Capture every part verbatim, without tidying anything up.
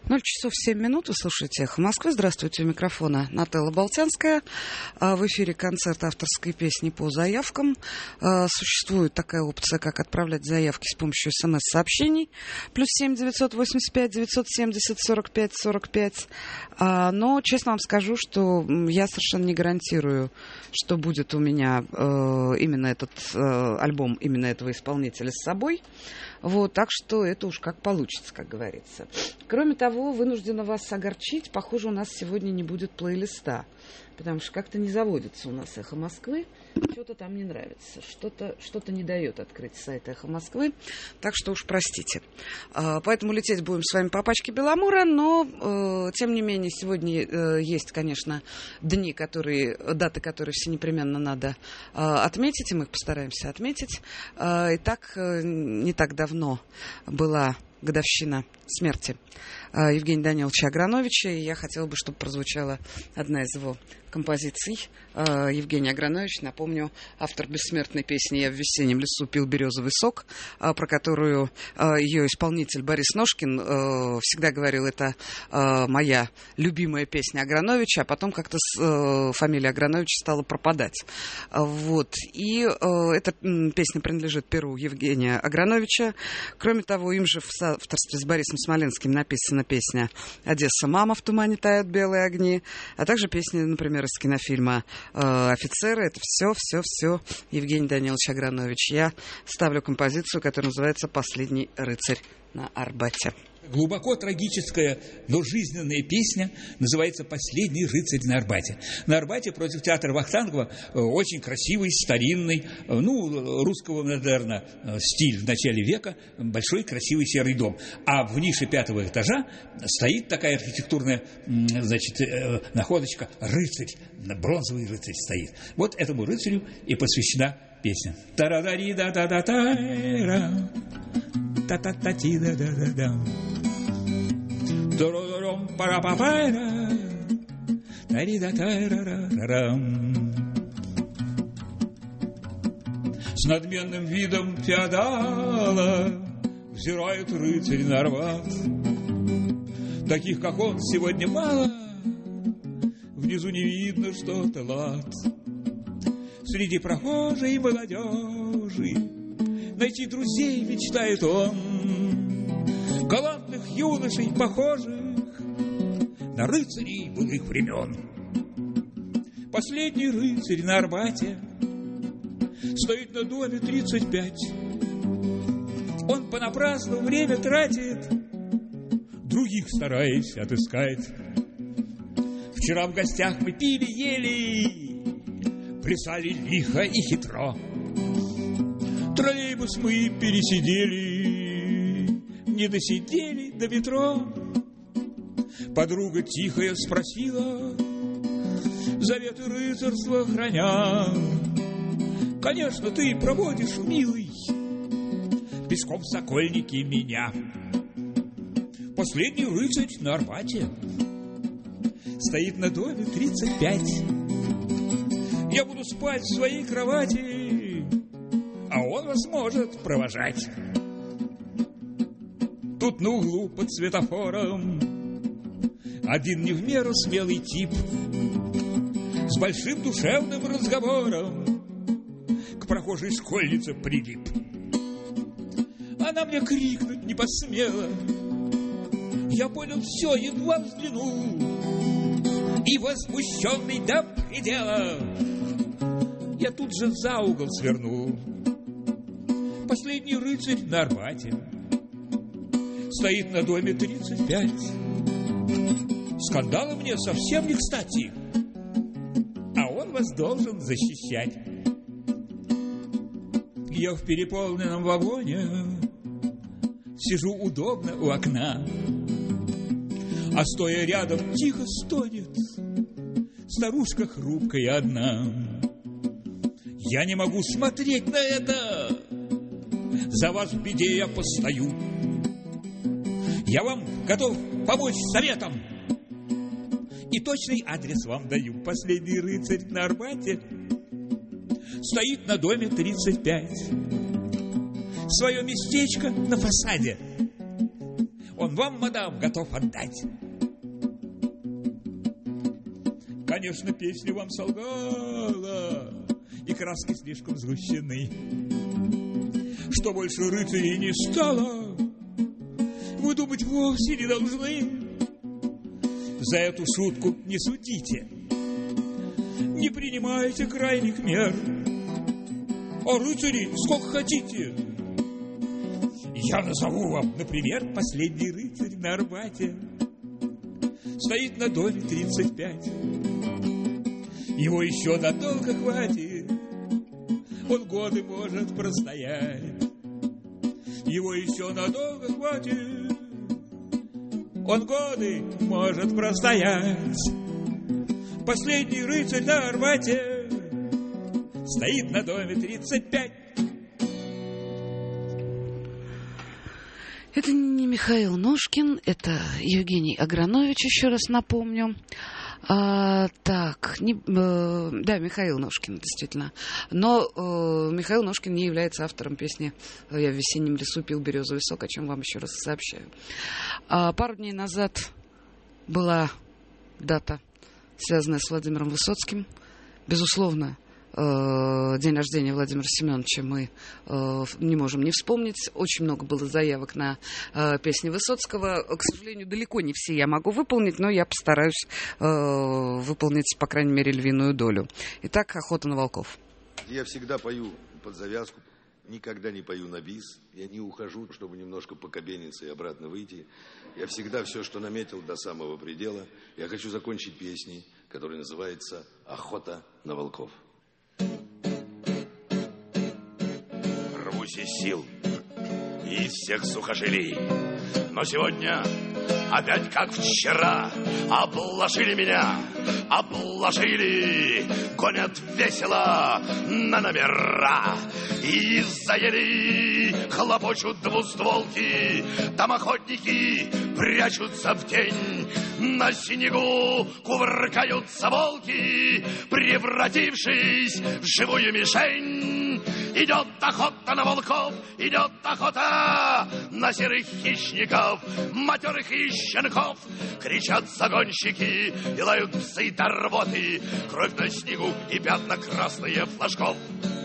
ноль часов семь минут. Вы слушаете «Эхо Москвы». Здравствуйте, у микрофона Нателла Болтянская. В эфире концерт авторской песни по заявкам. Существует такая опция, как отправлять заявки с помощью смс-сообщений. Плюс семь девятьсот восемьдесят пять девятьсот семьдесят сорок пять сорок пять. Но, честно вам скажу, что я совершенно не гарантирую, что будет у меня именно этот альбом, именно этого исполнителя с собой. Вот, так что это уж как получится, как говорится. Кроме того, вынуждена вас огорчить. Похоже, у нас сегодня не будет плейлиста, потому что как-то не заводится у нас «Эхо Москвы». Что-то там не нравится, что-то, что-то не дает открыть сайт «Эхо Москвы». Так что уж простите. Поэтому лететь будем с вами по пачке Беломора, но, тем не менее, сегодня есть, конечно, дни, которые, даты, которые все непременно надо отметить, и мы их постараемся отметить. Итак, не так давно была годовщина смерти Евгения Даниловича Аграновича, и я хотела бы, чтобы прозвучала одна из его композиций. Евгений Агранович, напомню, автор бессмертной песни «Я в весеннем лесу пил березовый сок», про которую ее исполнитель Борис Ножкин всегда говорил, это моя любимая песня Аграновича, а потом как-то фамилия Аграновича стала пропадать. Вот. И эта песня принадлежит перу Евгения Аграновича. Кроме того, им же в соавторстве с Борисом Смоленским написана песня «Одесса, мама, в тумане тают белые огни», а также песни, например, из кинофильма «Офицеры». Это все, все, все Евгений Данилович Агранович. Я ставлю композицию, которая называется «Последний рыцарь на Арбате». Глубоко трагическая, но жизненная песня называется «Последний рыцарь на Арбате». На Арбате против театра Вахтангова очень красивый, старинный, ну, русского модерна стиль в начале века, большой красивый серый дом. А в нише пятого этажа стоит такая архитектурная, значит, находочка «Рыцарь», бронзовый рыцарь стоит. Вот этому рыцарю и посвящена песня. Та-да-да-ри-да-да-да-та-ра, та-та-та-ти-да-да-да-да. С надменным видом феодала взирает рыцарь на Арбат. Таких, как он, сегодня мало, внизу не видно что-то лад. Среди прохожей молодежи найти друзей мечтает он, галантных юношей, похожих на рыцарей былых времен. Последний рыцарь на Арбате стоит на доме тридцать пять. Он понапрасну время тратит, других стараясь отыскать. Вчера в гостях мы пили, ели, плясали лихо и хитро. Троллейбус мы пересидели, не досидели до метро. Подруга тихая спросила, заветы рыцарства храня: конечно, ты проводишь, милый, пешком в Сокольники меня. Последний рыцарь на Арбате стоит на доме тридцать пять. Я буду спать в своей кровати, а он вас может провожать. Тут на углу под светофором один не в меру смелый тип с большим душевным разговором к прохожей школьнице прилип. Она мне крикнуть не посмела. Я понял все, едва взглянул, и возмущенный до предела я тут же за угол свернул. Последний рыцарь на Арбате стоит на доме тридцать пять. Скандалы мне совсем не кстати, а он вас должен защищать. Я в переполненном вагоне сижу удобно у окна, а стоя рядом тихо стонет старушка хрупкая одна. Я не могу смотреть на это, за вас в беде я постою. Я вам готов помочь советом, и точный адрес вам даю. Последний рыцарь на Арбате стоит на доме тридцать пять. Свое местечко на фасаде он он вам, мадам, готов отдать. Конечно, песня вам солгала, и краски слишком сгущены. Что больше рыцарей не стало, вы думать вовсе не должны. За эту шутку не судите, не принимайте крайних мер. А рыцарей сколько хотите. Я назову вам, например, последний рыцарь на Арбате. Стоит на доме тридцать пять. Его еще надолго хватит. Он годы может простоять. Его еще надолго хватит. Он годы может простоять. Последний рыцарь на Арбате стоит на доме тридцать пять. Это не Михаил Ножкин, это Евгений Агранович, еще раз напомню. А, так, не, э, да, Михаил Ножкин, действительно. Но э, Михаил Ножкин не является автором песни «Я в весеннем лесу пил березовый сок», о чем вам еще раз сообщаю. А, пару дней назад была дата, связанная с Владимиром Высоцким. Безусловно, э, день рождения Владимира Семеновича мы э, не можем не вспомнить. Очень много было заявок на э, песни Высоцкого. К сожалению, далеко не все я могу выполнить, но я постараюсь э, выполнить, по крайней мере, львиную долю. Итак, «Охота на волков». Я всегда пою под завязку, никогда не пою на бис. Я не ухожу, чтобы немножко покабениться и обратно выйти. Я всегда все, что наметил, до самого предела. Я хочу закончить песней, которая называется «Охота на волков». Рвусь из сил, из всех сухожилий, но сегодня опять как вчера обложили меня, обложили, гонят весело на номера. И из-за ели хлопочут двустволки, там охотники прячутся в тень. На снегу кувыркаются волки, превратившись в живую мишень. Идет охота на волков, идет охота на серых хищников, матерых и щенков. Кричат загонщики, и лают псы до рвоты, кровь на снегу и пятна красные флажков.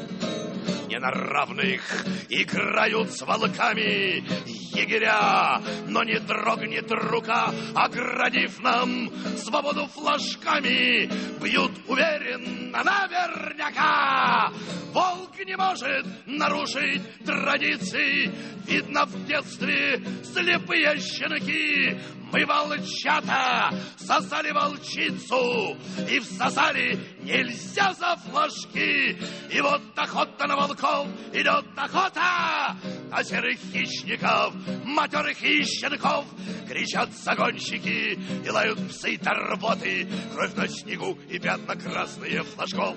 Не на равных играют с волками егеря, но не дрогнет рука, оградив нам свободу флажками. Бьют уверенно, наверняка. Волк не может нарушить традиции. Видно, в детстве слепые щенки. Мы, волчата, сосали волчицу и всосали нельзя за флажки. И вот охота на волков, идет охота на серых хищников, матерых и щенков. Кричат загонщики, и лают псы до рвоты, кровь на снегу и пятна красные флажков.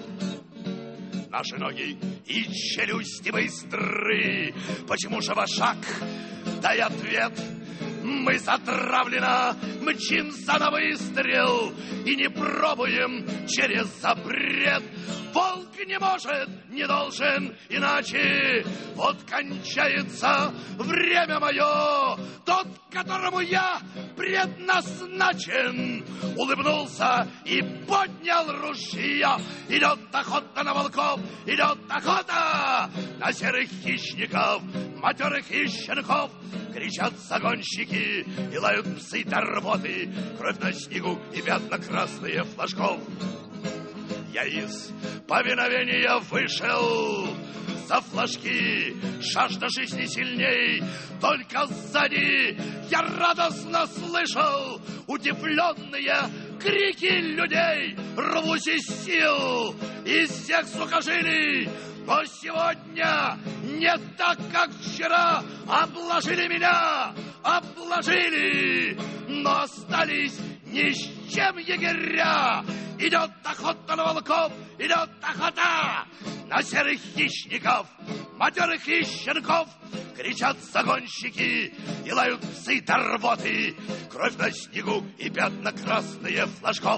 Наши ноги и челюсти быстры. Почему же вожак? Дай ответ. Мы затравленно мчимся на выстрел и не пробуем через запрет. Волк не может, не должен иначе. Вот кончается время мое. Тот, которому я предназначен, улыбнулся и поднял ружье. Идет охота на волков, идет охота на серых хищников, матерых и щенков. Кричат загонщики, и лают псы до рвоты, кровь на снегу и пятна красные флажков. Я из повиновения вышел, за флажки жажда жизни сильней. Только сзади я радостно слышал удивленные крики людей. Рвусь из сил, из всех сухожилий, но сегодня не так, как вчера. Обложили меня, обложили, но остались ни с чем егеря. Идет охота на волков, идет охота на серых хищников, матерых и щенков. Кричат загонщики, и лают псы до рвоты, кровь на снегу и пятна красные флажков.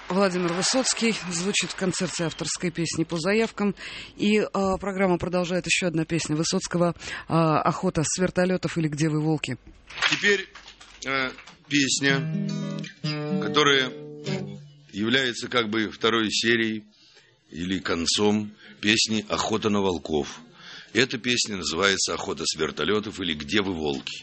Владимир Высоцкий звучит в концерте авторской песни по заявкам. И э, программа продолжает еще одна песня Высоцкого э, «Охота с вертолетов» или «Где вы, волки?». Теперь э, песня, которая является как бы второй серией или концом песни «Охота на волков». Эта песня называется «Охота с вертолетов» или «Где вы, волки?».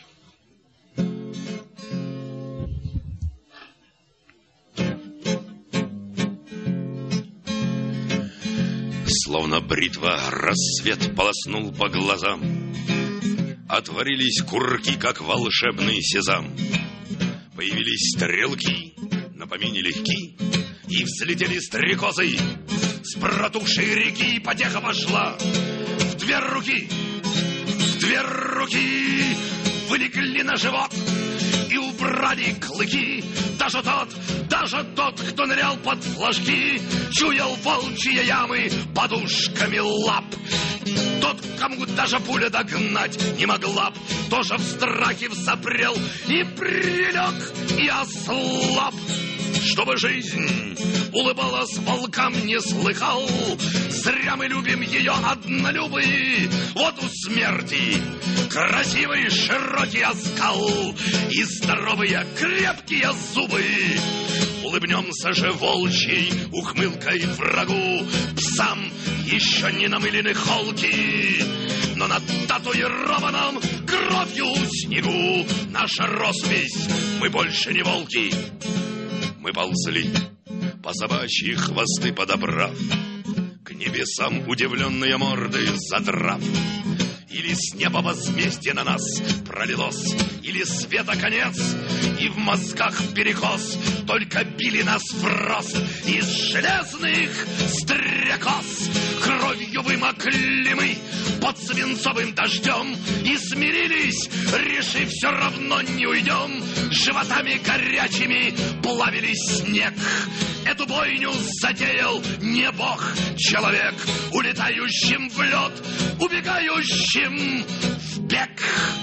Словно бритва рассвет полоснул по глазам, отворились курки, как волшебный сезам. Появились стрелки, на помине легки, и взлетели стрекозы с протухшей реки. Потеха пошла в две руки, в две руки вылегли на живот и убрали клыки. Даже тот, даже тот, кто нырял под флажки, чуял волчьи ямы подушками лап. Тот, кому даже пуля догнать не могла б, тоже в страхе взапрел и прилег, и ослаб. Чтобы жизнь улыбалась волкам, не слыхал. Зря мы любим ее однолюбый. Вот у смерти красивый широкий оскал и здоровые крепкие зубы. Улыбнемся же волчьей ухмылкой врагу, псам еще не намылены холки, но над татуированном кровью снегу наша роспись, мы больше не волки. Мы ползли, по собачьи хвосты подобрав, к небесам удивленные морды задрав. Или с неба возмездие на нас пролилось, или света конец, и в мозгах перекос. Только били нас в рост из железных стрекоз. Кровью вымокли мы под свинцовым дождем и смирились, решив, все равно не уйдем. Животами горячими плавили снег. Эту бойню затеял не бог, человек, улетающим в лед, убегающим в бег.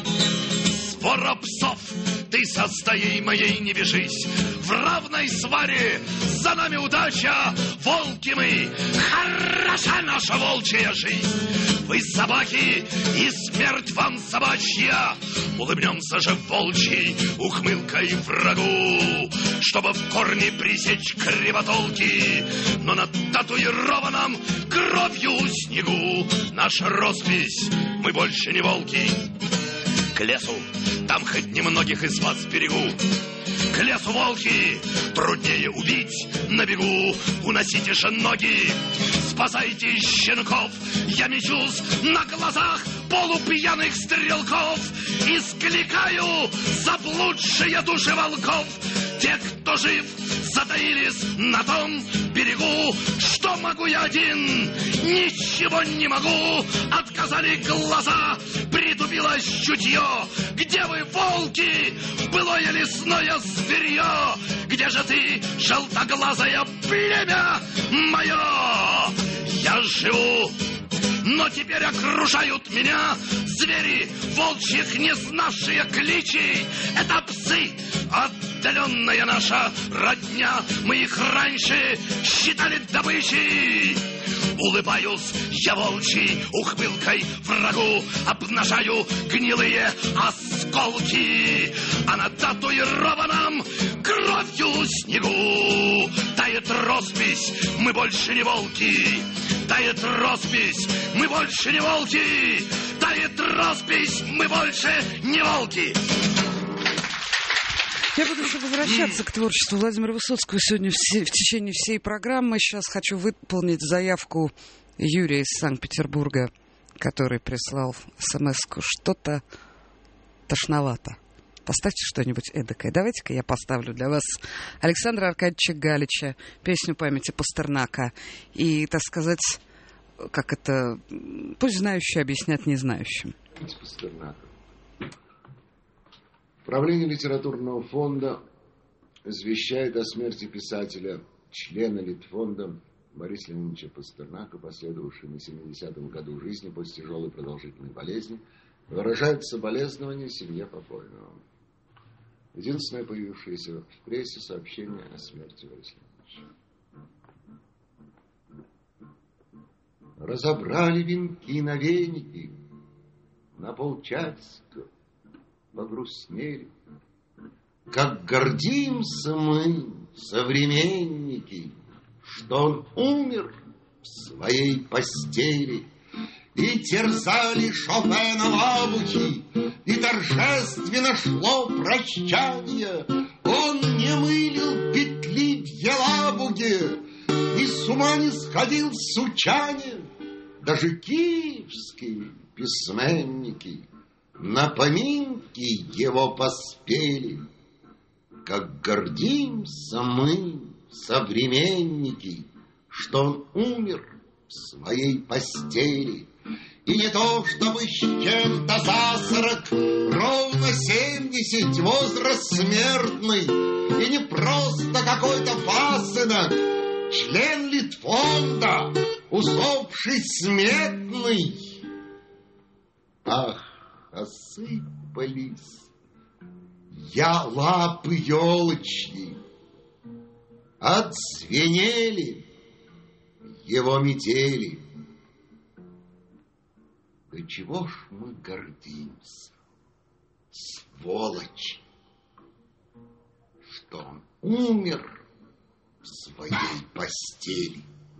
Свора псов, ты со стаей моей не бежись, в равной сваре за нами удача. Волки мы, хороша наша волчья жизнь. Вы собаки, и смерть вам собачья. Улыбнемся же волчьей ухмылкой врагу, чтобы в корне пресечь кривотолки. Но на татуированном кровью снегу наша роспись, мы больше не волки. К лесу, там хоть немногих из вас берегу. К лесу, волки, труднее убить на бегу. Уносите же ноги, спасайте щенков. Я мечусь на глазах полупьяных стрелков и скликаю заблудшие души волков. Те, кто жив, затаились на том берегу. Что могу я один? Ничего не могу. Отказали глаза, притупилось чутье. Где вы, волки, былое лесное зверье? Где же ты, желтоглазое племя мое? Я живу, но теперь окружают меня звери, волчьих не знавшие кличей. Это псы, отдаленная наша родня. Мы их раньше считали добычей. Улыбаюсь я волчьей ухмылкой врагу, обнажаю гнилые осколки, а на татуированном кровью снегу тает роспись, мы больше не волки. Тает роспись, мы больше не волки. Тает роспись, мы больше не волки. Я буду еще возвращаться к творчеству Владимира Высоцкого сегодня в, в течение всей программы. Сейчас хочу выполнить заявку Юрия из Санкт-Петербурга, который прислал смс-ку. Что-то тошновато. Поставьте что-нибудь эдакое. Давайте-ка я поставлю для вас Александра Аркадьевича Галича, песню памяти Пастернака. И, так сказать, как это, пусть знающие объяснят незнающим. Пастернака. Правление литературного фонда извещает о смерти писателя, члена Литфонда Бориса Леонидовича Пастернака, последовавшей на семидесятом году жизни после тяжелой продолжительной болезни, выражает соболезнования семье покойного. Единственное появившееся в прессе сообщение о смерти Бориса Леонидовича. разобрали венки на веники, на полчасика погрустнели. Как гордимся мы, современники, что он умер в своей постели. И терзали Шопена лабухи, и торжественно шло прощание. Он не мылил петли в Елабуге, и с ума не сходил в Сучане. Даже киевские письменники на поминки его поспели. Как гордимся мы, современники, что он умер в своей постели. И не то, чтобы с чем-то за сорок, ровно семьдесят возраст смертный, и не просто какой-то пасынок, член Литфонда, усопший сметный. Ах, осыпались я лапы елочьи, отзвенели его метели. Да чего ж мы гордимся, сволочи, что он умер в своей постели.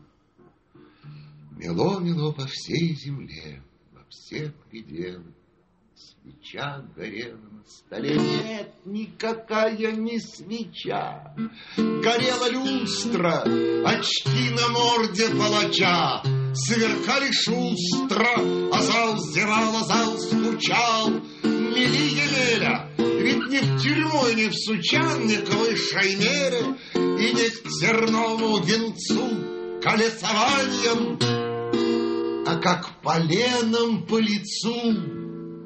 Мело-мело по всей земле, во все пределы. Свеча горела на столе. Нет, никакая не свеча. Горела люстра, очки на морде палача. Сверкали шустро, а зал зевал, а зал стучал. Мели Емеля, ведь не в тюрьму, ни в Сучан, ни к высшей мере, и не к терновому венцу колесованием, а как поленом по лицу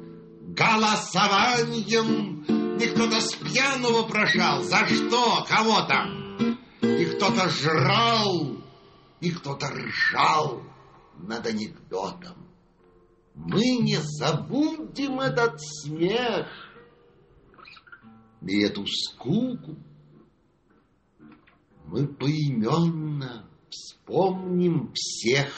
голосованием. И кто-то с пьяного прошал, за что, кого там, и кто-то жрал, и кто-то ржал над анекдотом. Мы не забудем этот смех и эту скуку. Мы поименно вспомним всех,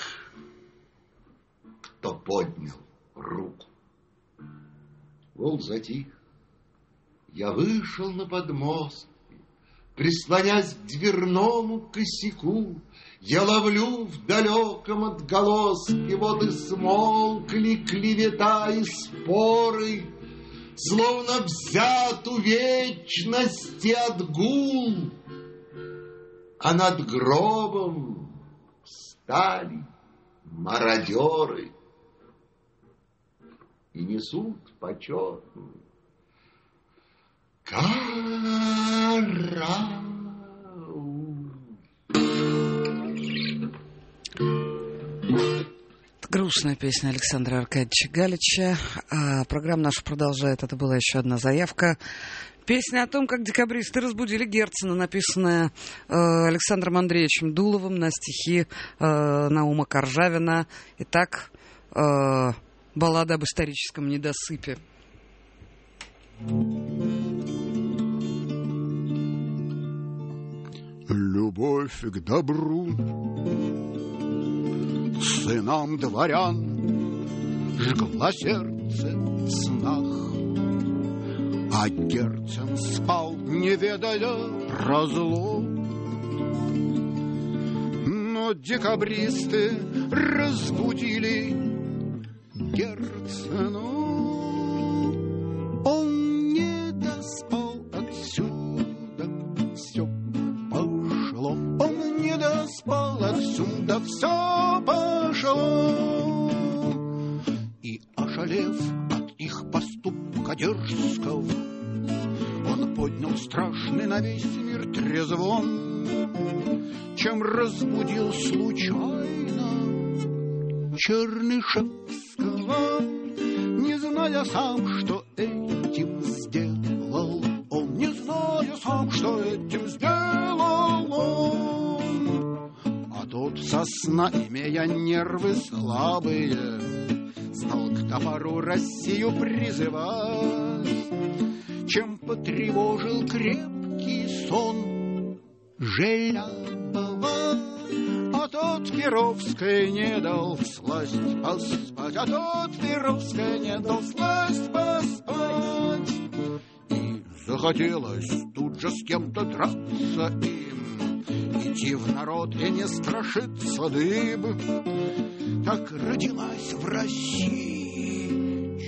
кто поднял руку. Волк затих. Я вышел на подмостки, прислонясь к дверному косяку. Я ловлю в далеком отголоске, вот и смолкли клевета и споры, словно взят у вечности отгул, а над гробом встали мародеры и несут почетную караул. Грустная песня Александра Аркадьевича Галича. А программа наша продолжает. Это была еще одна заявка. Песня о том, как декабристы разбудили Герцена, написанная э, Александром Андреевичем Дуловым на стихи э, Наума Коржавина. Итак, э, баллада об историческом недосыпе. Любовь к добру, сынам дворян, жгла сердце в снах, а Герцен спал, не ведая разлук. Но декабристы разбудили Герцену. Он не доспал отсюда, все пошло. Он не доспал отсюда, все пошло. И, ошалев от их поступка дерзкого, он поднял страшный на весь мир трезвон, чем разбудил случайно Чернышевского, не зная сам, что этим сделал он, не зная сам, что этим сделал он. А тот со сна, имея нервы слабые, стал к топору Россию призывать, чем потревожил крепкий сон Желябова. А тот Перовской не дал всласть поспать, а тот Перовской не дал всласть поспать. И захотелось тут же с кем-то драться им, идти в народ и не страшиться дыб. Так родилась в России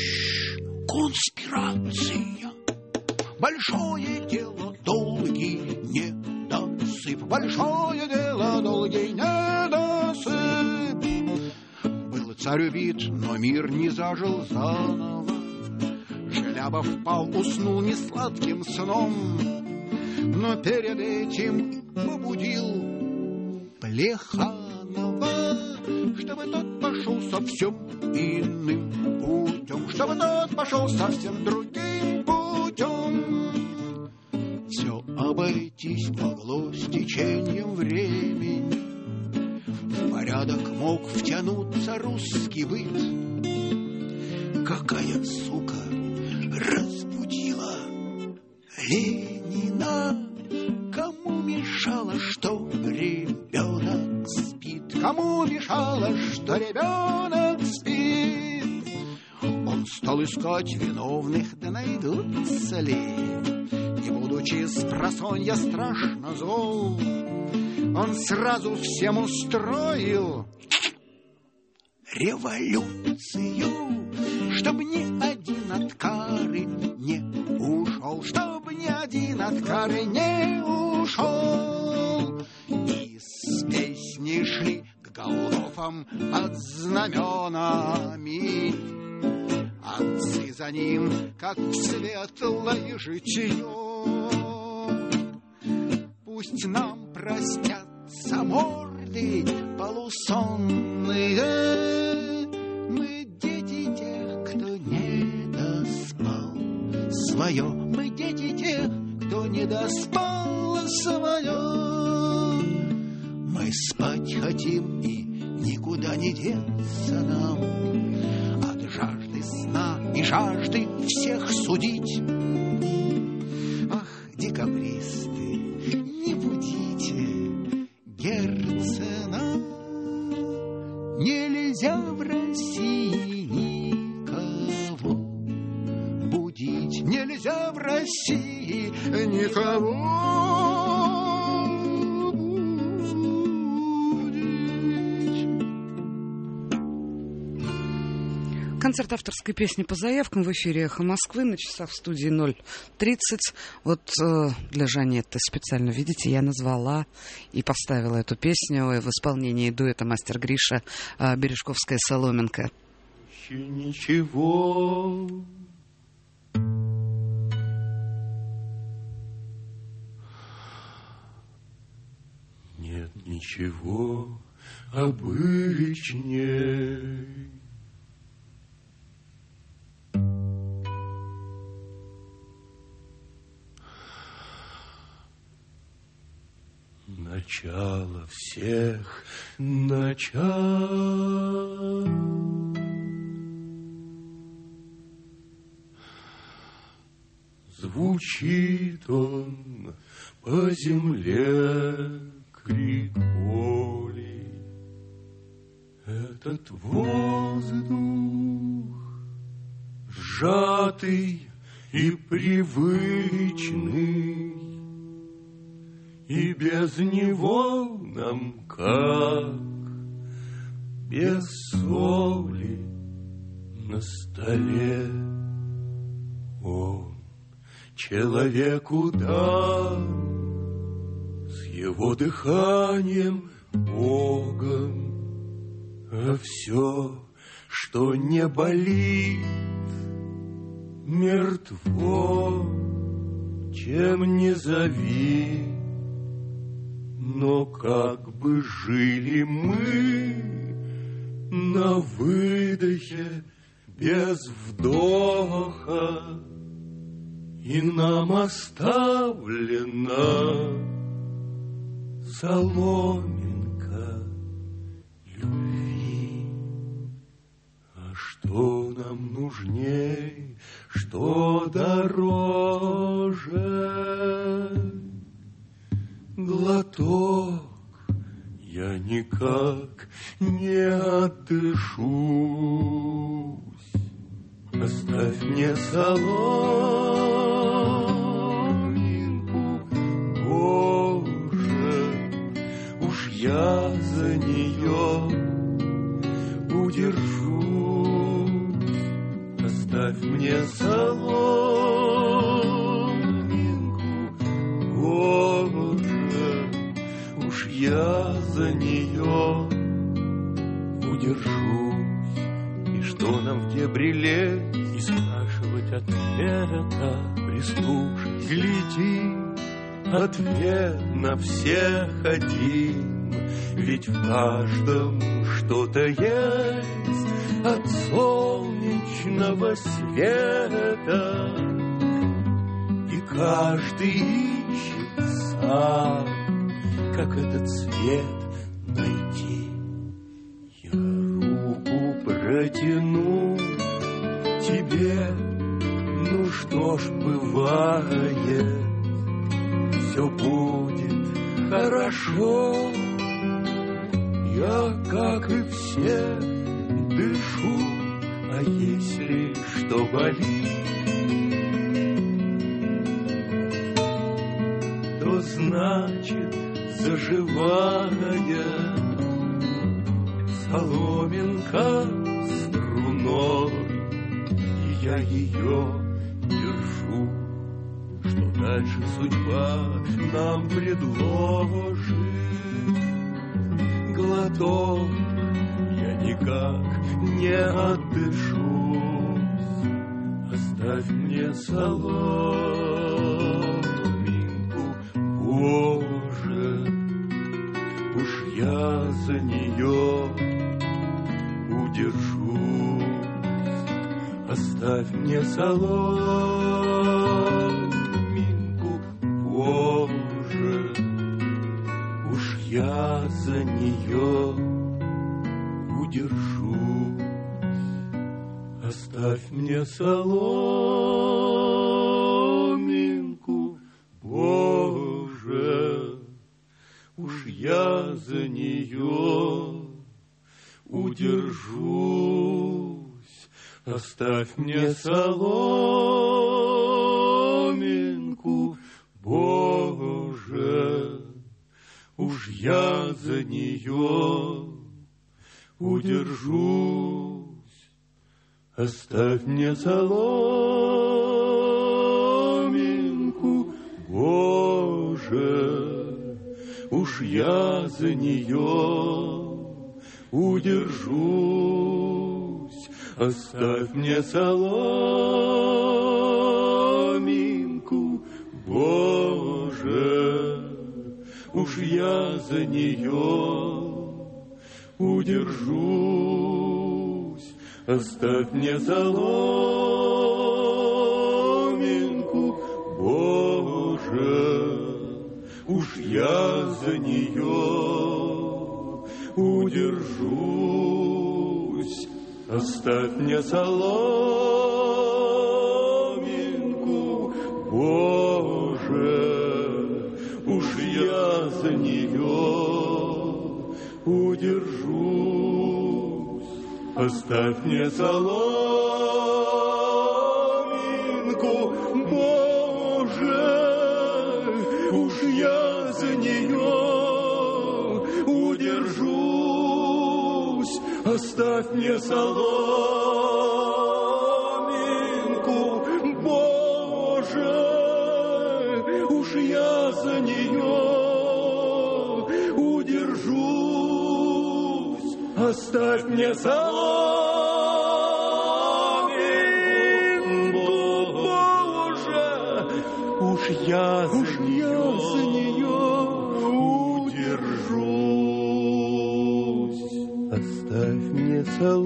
конспирация. Большое дело, долгий недосып. Большое дело, долгий недосып. Был царь убит, но мир не зажил заново. Желяба впал, уснул несладким сном, но перед этим побудил Плеханова, чтобы тот пошел совсем иным путем, чтобы тот пошел совсем другим путем. Все обойтись могло с течением времени, в порядок мог втянуться русский быт. Какая сука разбудила Ленина? Кому мешало, что ребенок спит? Кому мешало, что ребенок спит? Он стал искать виновных, да найдутся ли? Не будучи спросонья страшно зол, он сразу всем устроил революцию, чтобы ни один от кары не ушел, чтобы ни один от кары не ушел. И с песней шли к Голгофам под знаменами, отцы за ним, как в светлое житие. Пусть нам простятся морды полусонные, мы дети тех, кто не доспал свое, мы дети тех, кто не доспал свое. Мы спать хотим и никуда не деться нам от жажды сна и жажды всех судить. Ах, декабристы, не будите Герцена, нельзя в России никого будить, нельзя в России никого. Концерт авторской песни по заявкам в эфире «Эхо Москвы» на часах в студии ноль тридцать. Вот э, для Жанетты специально, видите, я назвала и поставила эту песню в исполнении дуэта «Мастер Гриша» э, Бережковская-Соломенко. Еще ничего, нет ничего обычней начало всех начал. Звучит он по земле крик боли. Этот воздух сжатый и привычный, и без него нам как без соли на столе. Он человеку дан с его дыханием Богом, а все, что не болит, мертво, чем не зови. Но как бы жили мы на выдохе без вдоха, и нам оставлена соломинка любви. А что нам нужней, что дороже? Глоток я никак не отдышусь. Оставь мне соломинку, Боже, уж я за нее удержусь. Оставь мне соломинку, Боже, уж я за нее удержусь. И что нам в дебриле и спрашивать ответа, прислушать, гляди, ответ на всех один, ведь в каждом что-то есть от солнечного света, и каждый ищет сам, как этот свет найти. Я руку протяну тебе, ну что ж бывает, все будет хорошо. Я, как и все, дышу, а если что болит, то значит заживая соломинка струной, и я ее держу. Что дальше судьба нам предложит? Глоток, я никак не отдышусь. Оставь мне соломинку, Боже, уж я за нее удержусь. Оставь мне соломинку, Боже, уж я за нее удержусь. Оставь мне соломинку, Боже, уж я за нее удержусь. Оставь мне соломинку, Боже, уж я за нее удержусь. Оставь мне соломинку, Боже, уж я за нее удержусь. Оставь мне соломинку, Боже, уж я за нее удержусь. Оставь мне соломинку, Боже, уж я за нее удержусь. Оставь мне соломинку, Боже, уж я за нее удержусь. Оставь мне соломинку, Боже, уж я за нее удержусь. Оставь мне соломинку, Боже, уж я за нее удержусь. Оставь мне соломинку, Боже, уж я за нее удержусь. Оставь мне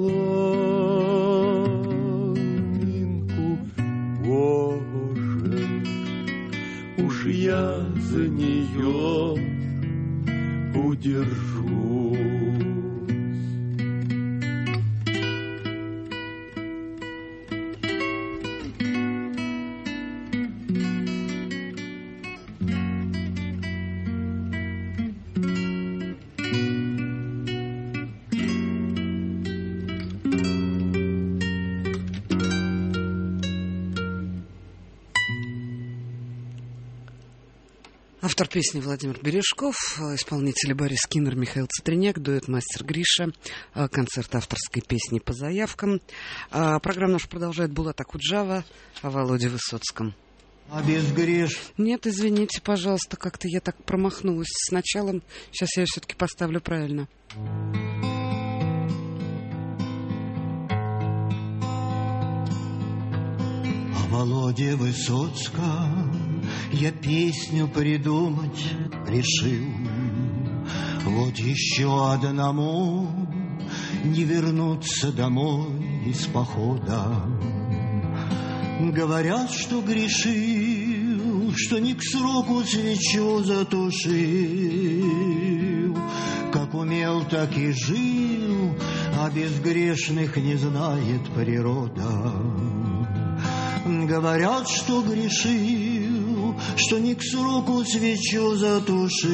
соломинку, Боже, уж я за нее удержусь. Автор песни Владимир Бережков, исполнители Борис Киннер, Михаил Цитриняк, дуэт «Мастер Гриша», концерт авторской песни по заявкам. Программа наша продолжает Булат Акуджава о Володе Высоцком. А без греш... Нет, извините, пожалуйста, как-то я так промахнулась с началом. Сейчас я все-таки поставлю правильно. О Володе Высоцком я песню придумать решил. Вот еще одному не вернуться домой из похода. Говорят, что грешил, что не к сроку свечу затушил. Как умел, так и жил, а безгрешных не знает природа. Говорят, что грешил, что не к сроку свечу затушил.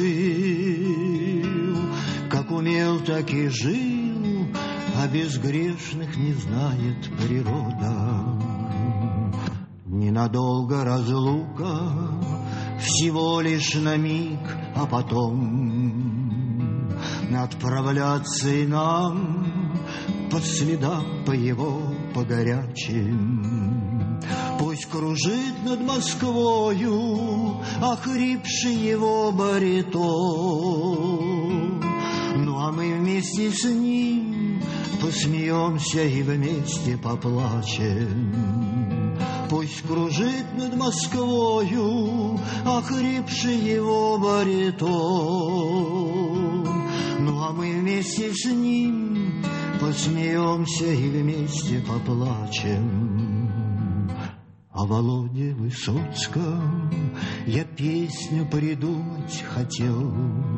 Как умел, так и жил, а безгрешных не знает природа. Ненадолго разлука, всего лишь на миг, а потом отправляться и нам по следам по его, по горячим. Пусть кружит над Москвою охрипший его баритон. Ну а мы вместе с ним посмеемся и вместе поплачем. Пусть кружит над Москвою охрипший его баритон. Ну а мы вместе с ним посмеемся и вместе поплачем. О Володе Высоцком я песню придумать хотел,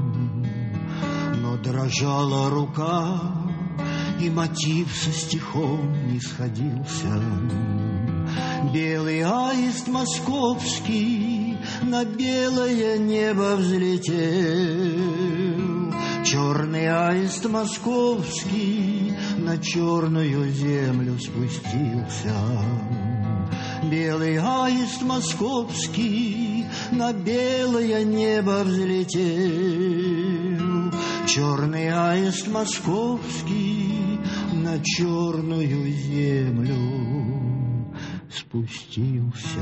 но дрожала рука, и мотив со стихом не сходился. Белый аист московский на белое небо взлетел. Черный аист московский на черную землю спустился. Белый аист московский на белое небо взлетел. Черный аист московский на черную землю спустился.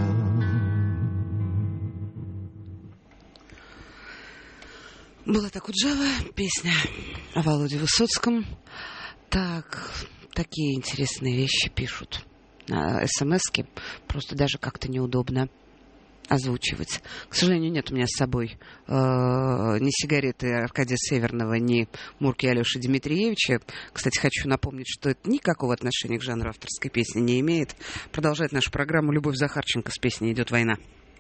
Булат Акуджава, песня о Володе Высоцком. Так, такие интересные вещи пишут. СМСки просто даже как-то неудобно озвучивать. К сожалению, нет у меня с собой э, ни сигареты Аркадия Северного, ни Мурки Алёши Дмитриевича. Кстати, хочу напомнить, что это никакого отношения к жанру авторской песни не имеет. Продолжает нашу программу Любовь Захарченко с песней «Идет война».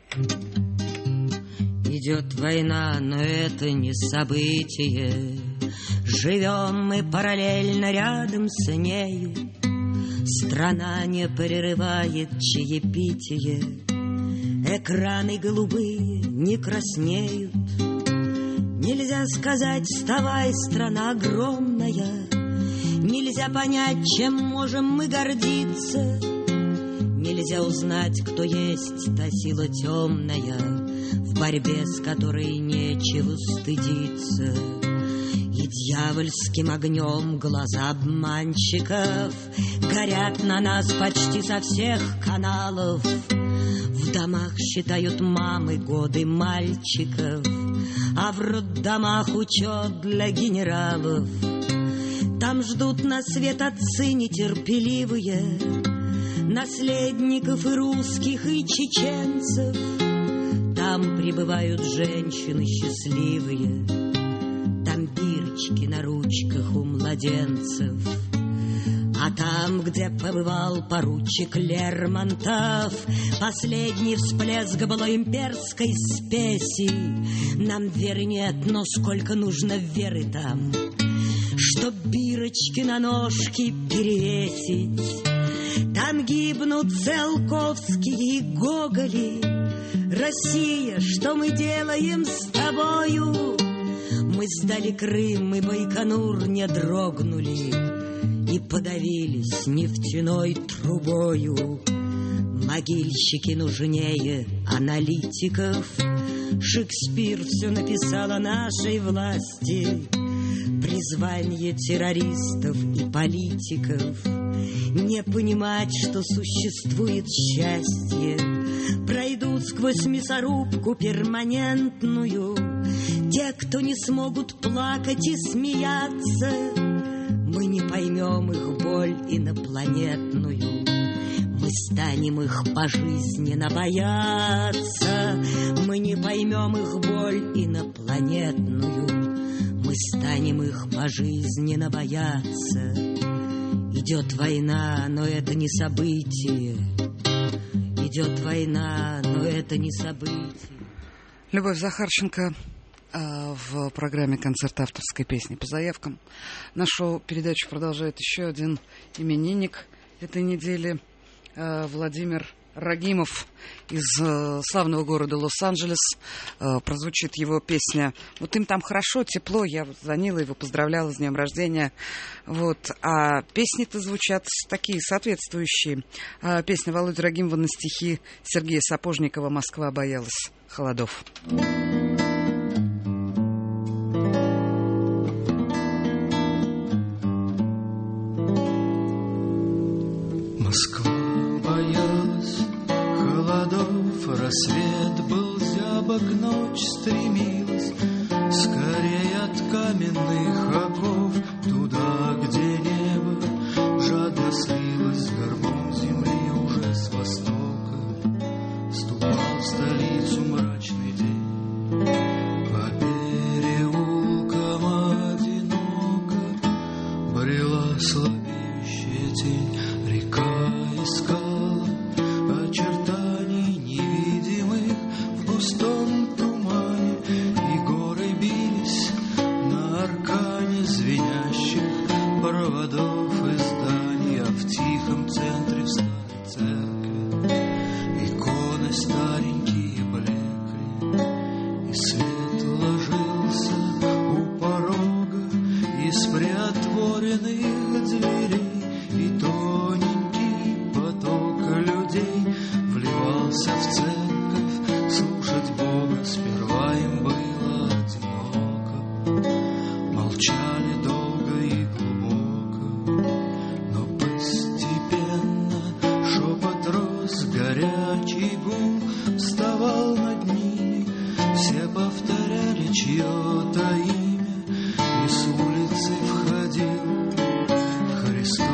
Идет война, но это не событие. Живем мы параллельно рядом с нею. Страна не прерывает чаепитие. Экраны голубые не краснеют. Нельзя сказать: вставай, страна огромная. Нельзя понять, чем можем мы гордиться. Нельзя узнать, кто есть та сила темная, в борьбе с которой нечего стыдиться. И дьявольским огнем глаза обманщиков горят на нас почти со всех каналов. В домах считают мамы годы мальчиков, а в роддомах учет для генералов. Там ждут на свет отцы нетерпеливые, наследников и русских, и чеченцев. Там прибывают женщины счастливые, там бирочки на ручках у младенцев. А там, где побывал поручик Лермонтов, последний всплеск былой имперской спеси. Нам веры нет, но сколько нужно веры там, чтоб бирочки на ножки перевесить. Там гибнут Циолковские и Гоголи. Россия, что мы делаем с тобою? Мы сдали Крым, и Байконур не дрогнули и подавились нефтяной трубою. Могильщики нужнее аналитиков. Шекспир все написал о нашей власти. Призвание террористов и политиков не понимать, что существует счастье. Пройдут сквозь мясорубку перманентную те, кто не смогут плакать и смеяться. Мы не поймем их боль инопланетную. Мы станем их пожизненно бояться. Мы не поймем их боль инопланетную. Мы станем их пожизненно бояться. Идет война, но это не событие. Идет война, но это не событие. Любовь Захарченко э, в программе «Концерт авторской песни по заявкам». Нашу передачу продолжает еще один именинник этой недели. Э, Владимир Рагимов из э, славного города Лос-Анджелес. Э, прозвучит его песня «Вот им там хорошо, тепло». Я вот звонила его, поздравляла с днем рождения. Вот. А песни-то звучат такие соответствующие. Э, песня Володи Рагимова на стихи Сергея Сапожникова «Москва боялась холодов». Москва боялась холодов, рассвет был зябок, ночь стремилась скорее от каменных оков туда, где небо жадно слилось с горбом земли уже с востока. Ступал в столицу мрачный день, по переулкам одиноко брела слабеющая тень. Река искала очертаний невидимых в густом тумане, и горы бились на аркане звенящих проводов и зданий, а в тихом центре в старой церкви иконы старенькие блекли, и свет ложился у порога из приотворенных дверей, и тоненький поток людей вливался в церковь слушать Бога. Сперва им было одиноко, молчали долго и глубоко, но постепенно шепот рос, горячий гул вставал над ними. Все повторяли чье-то имя, и с улицы входил Христос.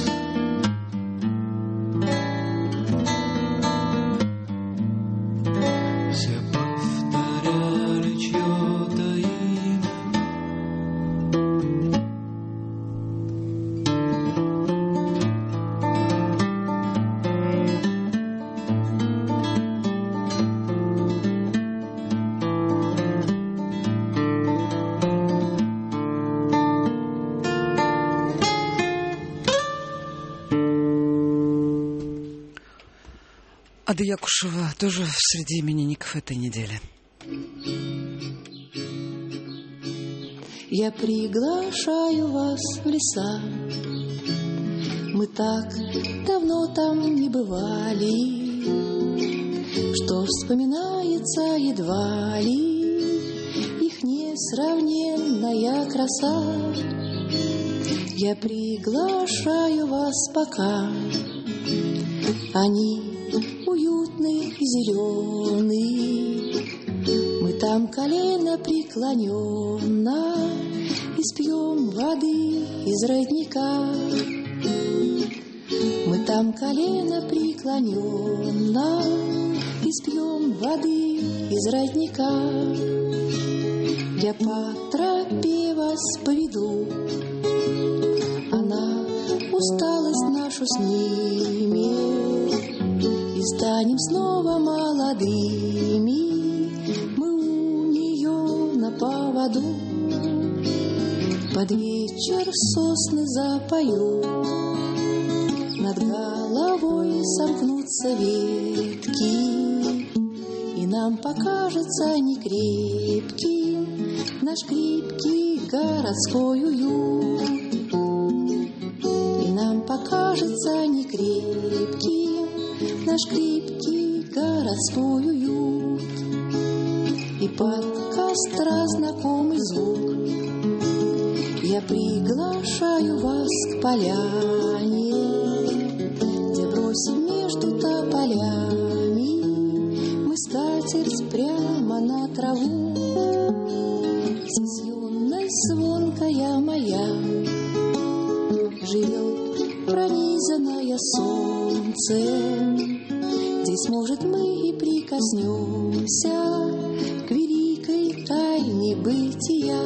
Все повторяли чье-то имя. Ада Якушева тоже среди именинников этой недели. Я приглашаю вас в леса. Мы так давно там не бывали, что вспоминается едва ли их несравненная краса. Я приглашаю вас пока. Они уютный и зеленый, мы там колено преклоненно испьем воды из родника. Мы там колено преклоненно испьем воды из родника. Я по тропе вас поведу, она усталость нашу снимет, и станем снова молодыми. Мы у нее на поводу, под вечер сосны запоют, над головой сомкнутся ветки, и нам покажется некрепким наш крепкий городской уют. И нам покажется некрепким наш крепкий городской уют. И под костра знакомый звук. Я приглашаю вас к поляне, где бросим между тополями мы скатерть прямо на траву. Здесь юная звонкая моя живет, пронизанная солнцем. Здесь, может, мы и прикоснемся к великой тайне бытия.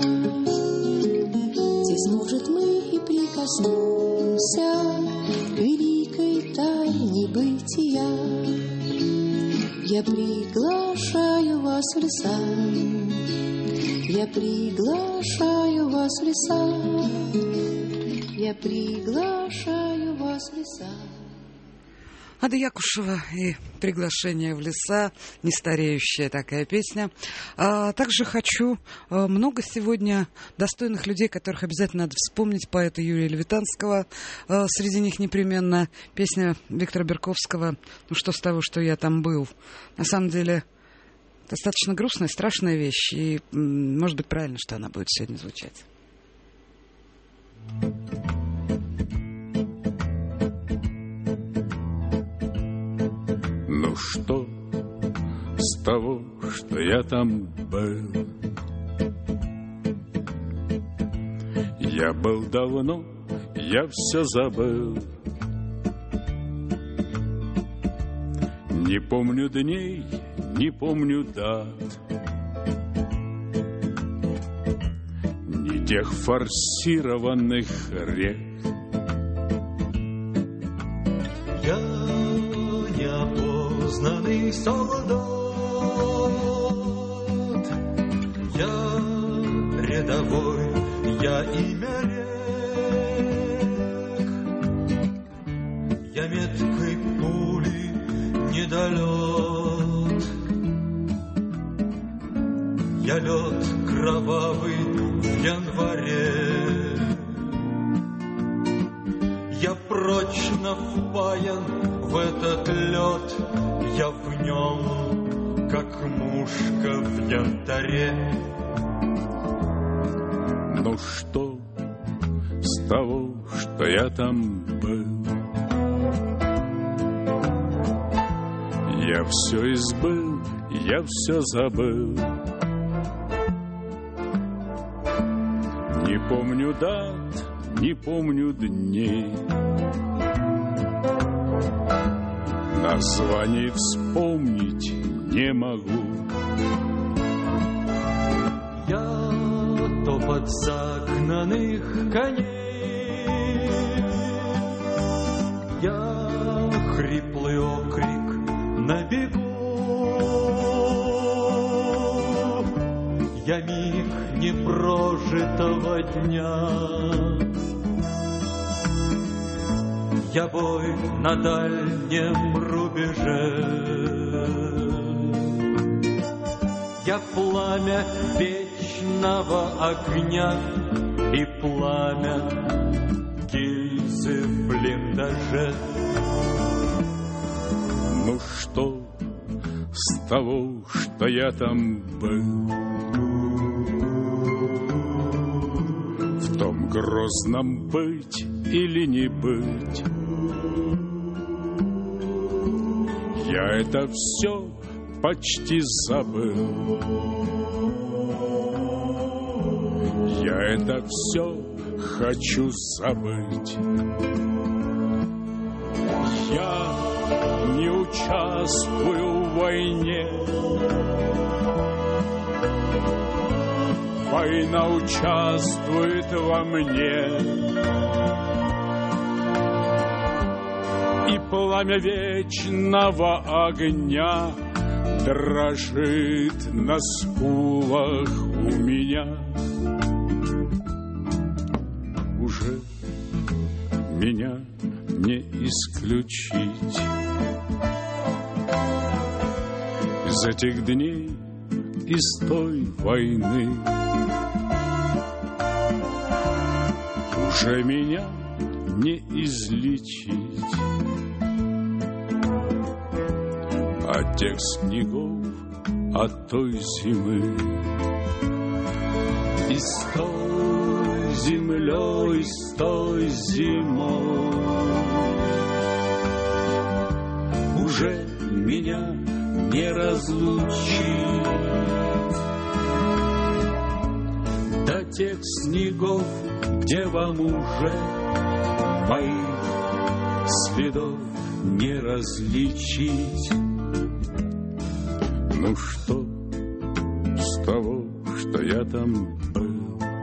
Здесь, может, мы и прикоснемся к великой тайне бытия. Я приглашаю вас в леса, я приглашаю вас в леса, я приглашаю вас в леса. Ада Якушева и «Приглашение в леса», нестареющая такая песня. А также хочу а, много сегодня достойных людей, которых обязательно надо вспомнить, поэта Юрия Левитанского. А, среди них непременно песня Виктора Берковского «Ну что с того, что я там был». На самом деле достаточно грустная, страшная вещь, и, может быть, правильно, что она будет сегодня звучать. Ну что с того, что я там был? Я был давно, я все забыл. Не помню дней, не помню дат, ни тех форсированных рек. Я неопознанный солдат, я рядовой, я имя рек, я меткой пули недолет, я лед кровавый в январе, я прочно впаян в этот лед, я в нем, как мушка в янтаре. Ну что с того, что я там был? Я все избыл, я все забыл. Не помню дат, не помню дней, названий вспомнить не могу. Я топот загнанных коней, я хриплый окрик на бегу, я миг непрожитого дня, я бой на дальнем рубеже, я пламя вечного огня и пламя гильзы в блиндаже. Ну что с того, что я там был? В том грозном быть или не быть? Я это все почти забыл. Я это все хочу забыть. Я не участвую в войне. Война участвует во мне. И пламя вечного огня дрожит на скулах у меня. Уже меня не исключить из этих дней, из той войны. Уже меня не излечить. от тех снегов, от той зимы. И с той землей, с той зимой уже меня не разлучить. До тех снегов, где вам уже моих следов не различить. Ну что с того, что я там был?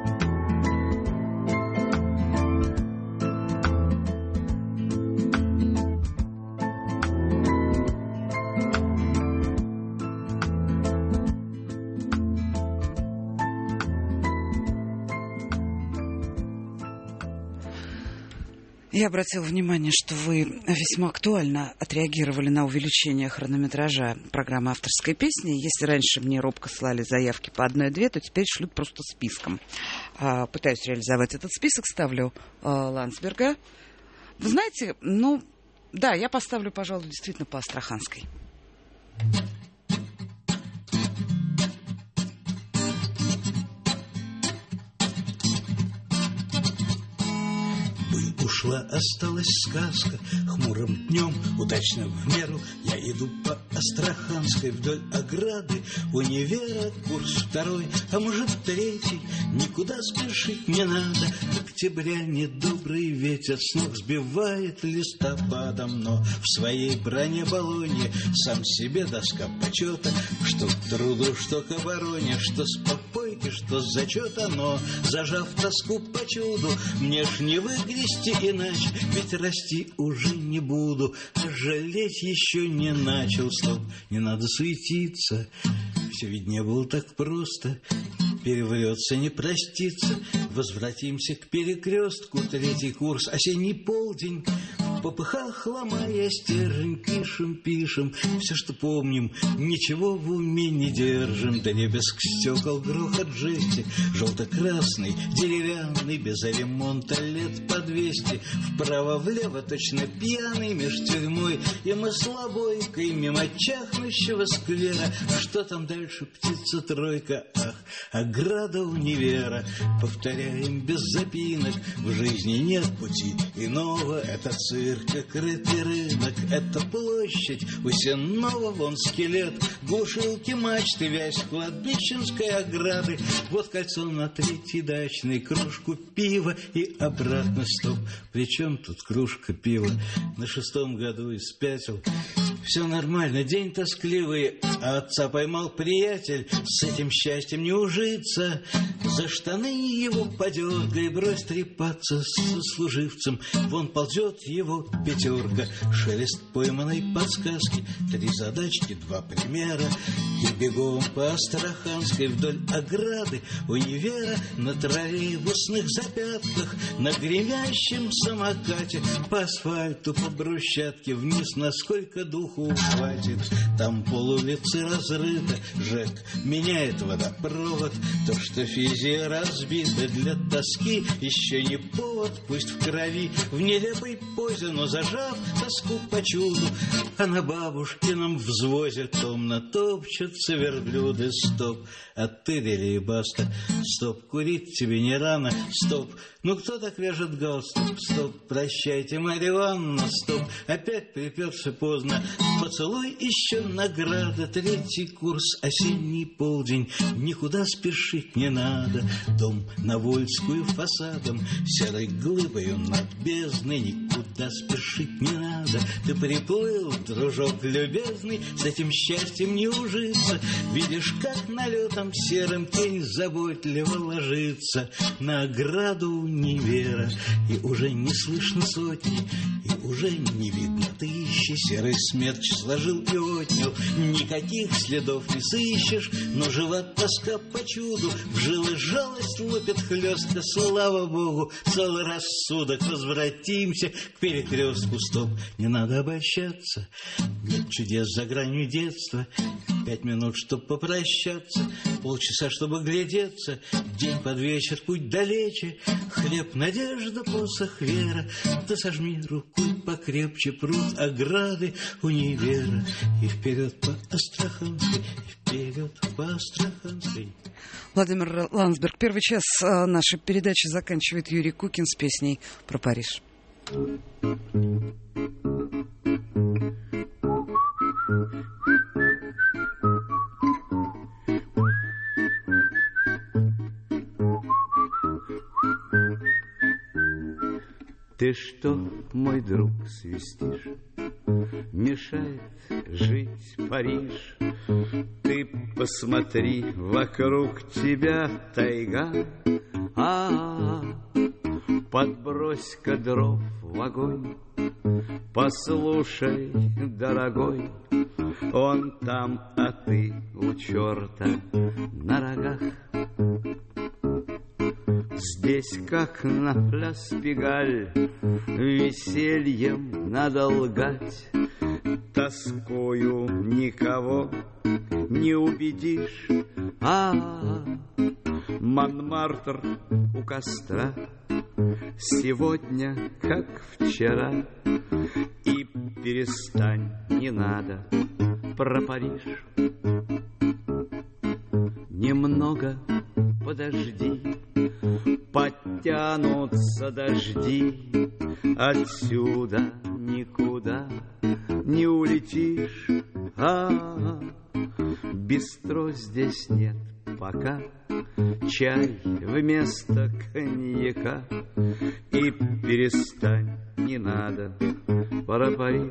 Я обратила внимание, что вы весьма актуально отреагировали на увеличение хронометража программы «Авторской песни». Если раньше мне робко слали заявки по одной-две, то теперь шлют просто списком. Пытаюсь реализовать этот список, ставлю Ландсберга. Вы знаете, ну, да, я поставлю, пожалуй, действительно по Астраханской. Ушла, осталась сказка, хмурым днем, удачно в меру. Я иду по Астраханской вдоль ограды универа, курс второй, а может третий. Никуда спешить не надо, октября недобрый ветер с ног сбивает листопадом. Но в своей броне Болонье сам себе доска почета, что к труду, что к обороне, что с попойки, что с зачета. Но зажав тоску по чуду, мне ж не выгрести иначе, ведь расти уже не буду, а жалеть еще не начал. Стоп, не надо суетиться, все ведь не было так просто. Переврется, не простится. Возвратимся к перекрестку, третий курс, осенний полдень. В попыхах, ломая стержень, пишем, пишем все, что помним, ничего в уме не держим. До небес к стекол грохот жести, желто-красный, деревянный, без ремонта лет по двести. Вправо-влево точно пьяный меж тюрьмой и маслобойкой, мимо чахнущего сквера. Что там дальше, птица тройка? Ах, ограда универа. Повторяем без запинок, в жизни нет пути иного. Это цирк, крытый рынок, это площадь у Сенного, вон скелет, глушилки, мачты, вязь кладбищенской ограды. Вот кольцо на третьей дачной, кружку пива и обратно. Стоп, при чем тут кружка пива? На шестом году и спятил. Все нормально, день тоскливый, а отца поймал приятель. С этим счастьем не ужиться. За штаны его подергай, брось трепаться со служивцем. Вон ползет его пятерка, шелест пойманной подсказки. Три задачки, два примера. И бегом по Астраханской вдоль ограды универа, на троллейбусных запятках, на гремящем самокате, по асфальту, по брусчатке вниз, насколько духу хватит. Там полулицы разрыто, ЖЭК меняет водопровод. То, что физия разбита для тоски, еще не повод. Пусть в крови, в нелепой позе, но зажав тоску по чуду. А на бабушкином взвозе томно топчутся верблюды. Стоп, оттырили и баста. Стоп, курить тебе не рано. Стоп, ну кто так вяжет галстук? Стоп, прощайте, Марья Ивановна. Стоп, опять приперся поздно. Поцелуй еще награда. Третий курс, осенний полдень. Никуда спешить не надо. Дом на Вольскую фасадом, серой глыбою над бездной. Никуда спешить не надо. Ты приплыл, дружок любезный, с этим счастьем не ужиться. Видишь, как налетом серым тень заботливо ложится на ограду универа. И уже не слышно сотни, и уже не видно тысячи. Серый смерч сложил и отнял, никаких следов не сыщешь. Но жива тоска по чуду, в жилы жалость лупит хлестко. Слава Богу, целый рассудок. Возвратимся к перекрестку. Стоп, не надо обольщаться, нет чудес за гранью детства. Пять минут, чтоб попрощаться, полчаса, чтобы глядеться. День под вечер, путь далече, хлеб, надежда, посох, вера. Да сожми рукой покрепче, пруд, оград ограды универа и вперед по Астраханской, и вперед по Астраханской. Владимир Ландсберг. Первый час нашей передачи заканчивает Юрий Кукин с песней про Париж. Ты что, мой друг, свистишь? Мешает жить Париж. Ты посмотри, вокруг тебя тайга. А-а-а, подбрось-ка дров в огонь. Послушай, дорогой, он там, а ты у черта на рогах. Здесь, как на пляс Пегаль, весельем надо лгать. Тоскою никого не убедишь. А, Монмартр у костра, сегодня, как вчера. И перестань, не надо про Париж. Немного подожди, подтянутся дожди, отсюда никуда не улетишь. А, бистро здесь нет пока, чай вместо коньяка. И перестань, не надо про Париж.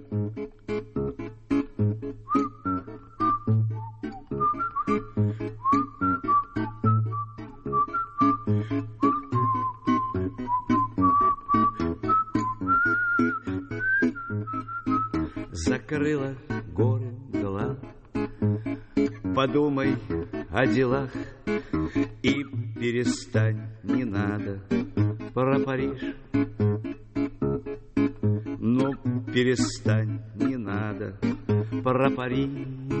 Закрыла горы мгла, подумай о делах и перестань, не надо про Париж. Ну, перестань, не надо про Париж.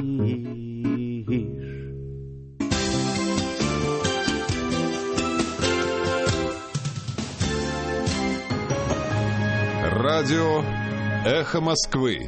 Радио «Эхо Москвы».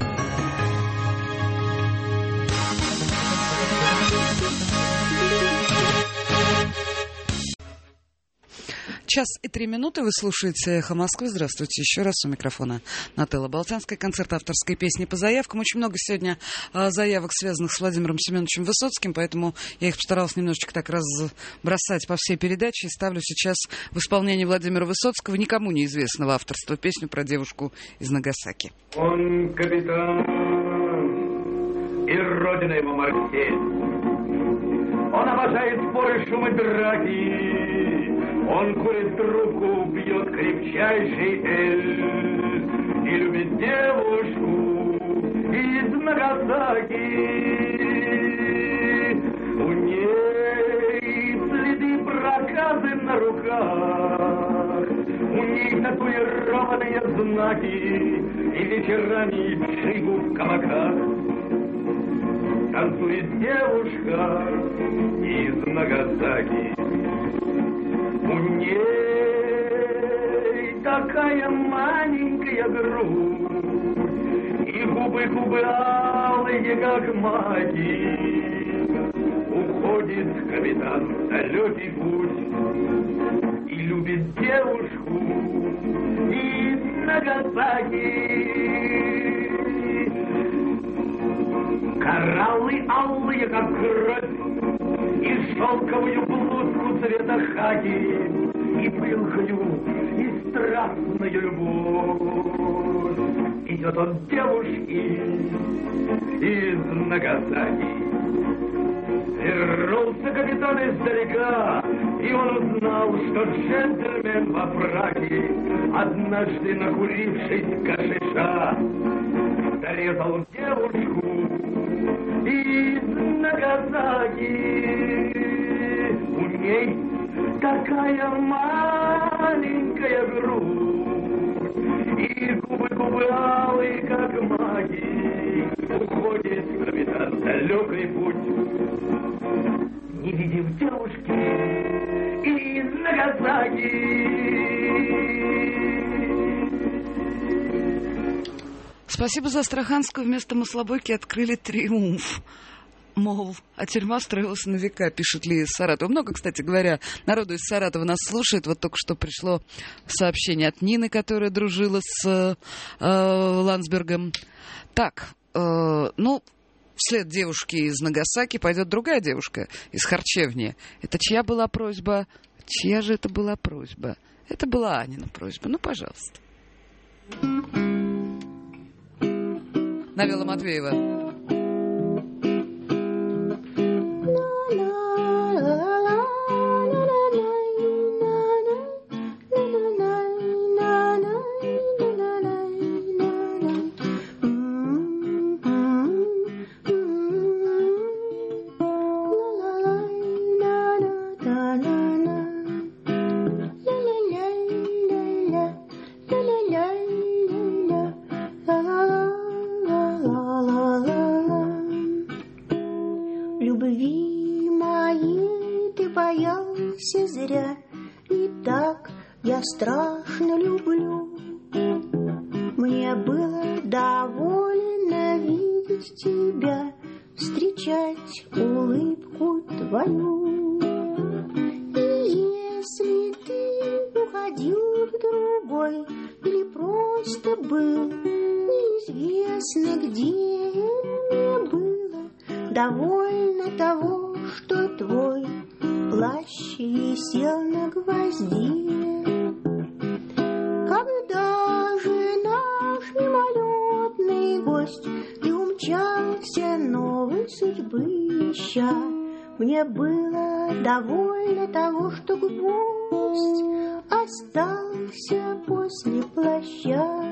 Час и три минуты. Вы слушаете «Эхо Москвы». Здравствуйте еще раз. У микрофона Нателла Болтянская. Концерт авторской песни по заявкам. Очень много сегодня а, заявок, связанных с Владимиром Семеновичем Высоцким, поэтому я их постаралась немножечко так разбросать по всей передаче. И ставлю сейчас в исполнении Владимира Высоцкого, никому неизвестного авторства, песню про девушку из Нагасаки. Он капитан, и родина его Марсель. Он обожает споры, шумы, драки. Он курит трубку, пьет крепчайший эль и любит девушку из Нагасаки. У ней следы проказы на руках, у ней татуированные знаки и вечерами джигу в кабаках. Танцует девушка из Нагасаки. У ней такая маленькая грудь, и губы-губы алые, как маги. Уходит капитан в далекий путь и любит девушку из Нагасаки. Кораллы алые, как кровь, и шелковую блузку цвета хаки, и пылкую, и страстную любовь. Идет он девушки из Нагасаки. Вернулся капитан издалека, и он узнал, что джентльмен во фраке, однажды накурившись гашиша, зарезал девушку из Нагасаки. У ней такая маленькая грудь, и губы-губы алые, как маги. Уходит капитан в далекий путь, не видев девушки из Нагасаки. Спасибо за Астраханскую. Вместо маслобойки открыли «Триумф». Мол, а тюрьма строилась на века, пишет Ли из Саратова. Много, кстати говоря, народу из Саратова нас слушает. Вот только что пришло сообщение от Нины, которая дружила с э, Ландсбергом. Так, э, ну, вслед девушки из Нагасаки пойдет другая девушка из Харчевни. Это чья была просьба? Чья же это была просьба? Это была Анина просьба. Ну, пожалуйста. Навела Матвеева. Зря, и так я страшно люблю. Мне было довольно видеть тебя, встречать улыбку твою. И если ты уходил к другой или просто был неизвестно где, мне было довольно того, что твой плащ висел на гвозде. Когда же наш мимолетный гость ты умчался новой судьбы ища, мне было довольно того, что гвоздь остался после плаща.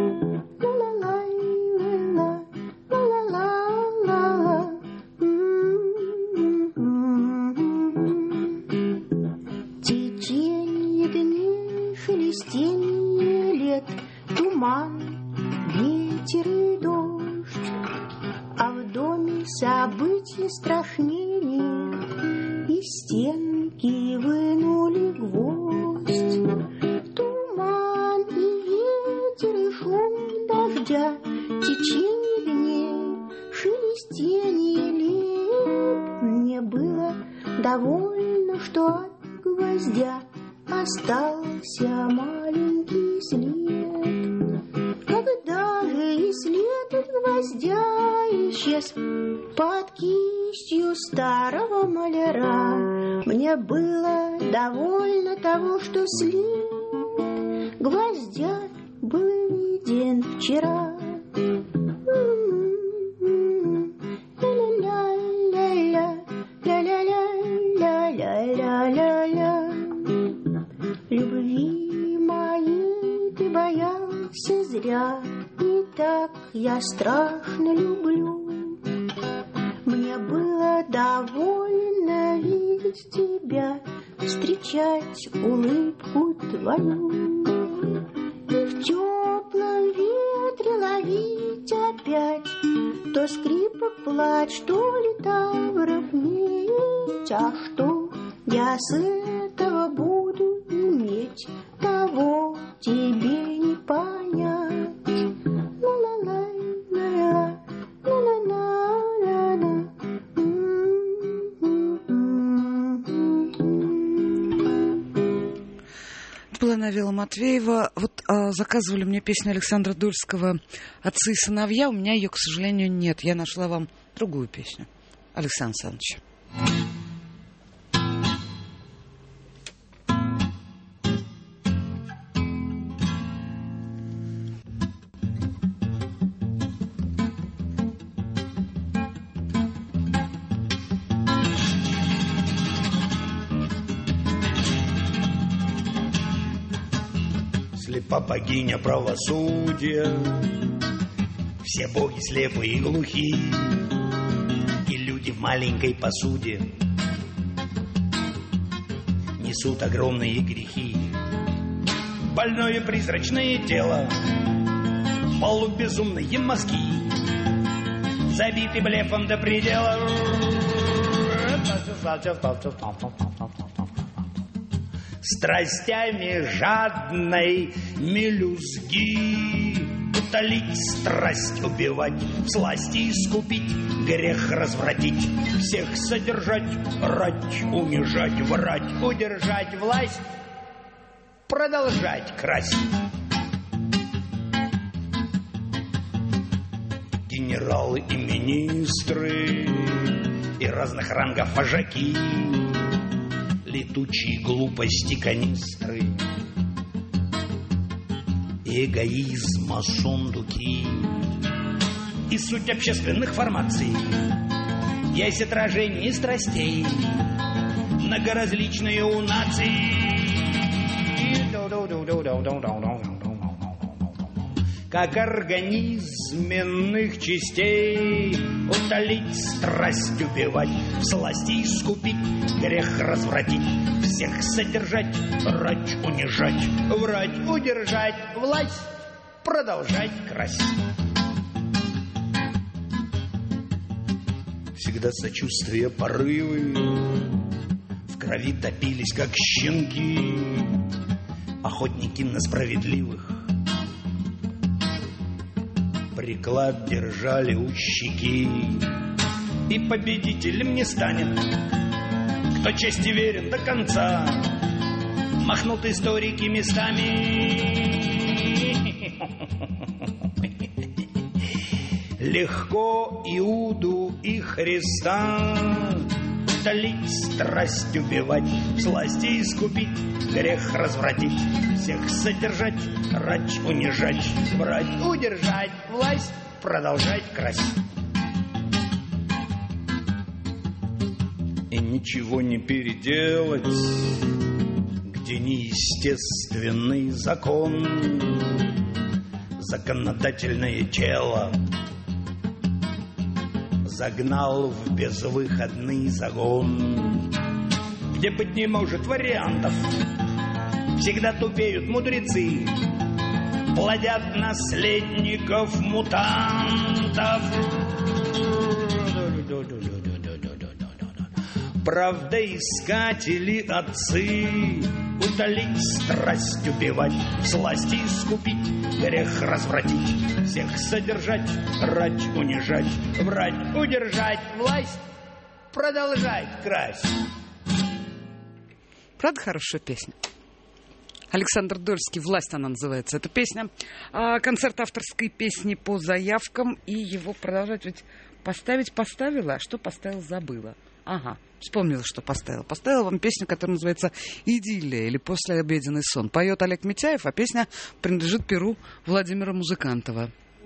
События страшнее, из стенки вынули гвоздь. Туман и ветер, и шум дождя, течение дней, шелестение лет. Мне было довольно, что от гвоздя остался маленький след. Когда же и след от гвоздя исчез под кистью старого маляра, мне было довольно того, что след гвоздя был виден вчера. Любви моей ты боялся зря, и так я страшно люблю. Мне было довольно видеть тебя, встречать улыбку твою. И в теплом ветре ловить опять то скрипок плач, то литавров медь. А что я с этого буду иметь, того тебе не понять. Была Навела Матвеева. Вот а, заказывали мне песню Александра Дольского «Отцы и сыновья». У меня ее, к сожалению, нет. Я нашла вам другую песню Александра Александровича. Слепа богиня правосудия, все боги слепы и глухи, и люди в маленькой посуде несут огромные грехи. Больное призрачное тело, полубезумные мозги, забиты блефом до предела, страстями жадной мелюзги. утолить страсть, убивать, всласти искупить, грех развратить, всех содержать, рать, унижать, врать, удержать власть, продолжать красть. Генералы и министры, и разных рангов вожаки, летучие глупости канистры, эгоизма сундуки и суть общественных формаций, есть отражение страстей, многоразличные у наций. Как организм иных частей утолить, страсть убивать, всласти искупить, грех развратить, всех содержать, рать, унижать, врать, удержать, власть продолжать красть. Всегда сочувствие, порывы в крови топились, как щенки, охотники на справедливых. Приклад держали у щеки, и победителем не станет, кто чести верен до конца, махнут историки местами. Легко Иуду и Христа утолить, страсть убивать, всласти искупить, грех развратить, всех содержать, рать, унижать, врать, удержать, власть продолжать красть. И ничего не переделать, где неестественный закон, законодательное тело загнал в безвыходный загон, где быть не может вариантов, всегда тупеют мудрецы, плодят наследников мутантов. Правдоискатели отцы утолить, страсть убивать, всласти искупить, грех развратить, всех содержать, рать, унижать, врать, удержать, власть продолжать красть. Правда хорошая песня? Александр Дольский, «Власть» она называется. Это песня, а, концерт авторской песни по заявкам. И его продолжать ведь поставить поставила, а что поставил забыла. Ага, вспомнила, что поставила. Поставила вам песню, которая называется «Идиллия» или «Послеобеденный сон». Поет Олег Митяев, а песня принадлежит перу Владимира Музыкантова.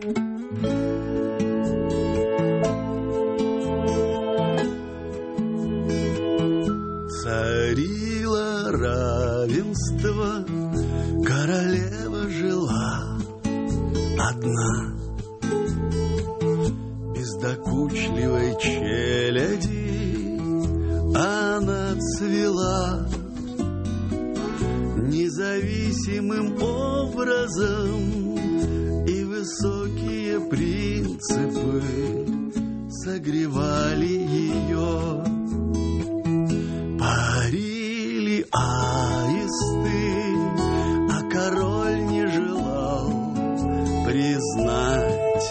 Царило равенство, королева жила одна, без докучливой челяди она цвела независимым образом, и высокие принципы согревали ее. Парили аисты, а король не желал признать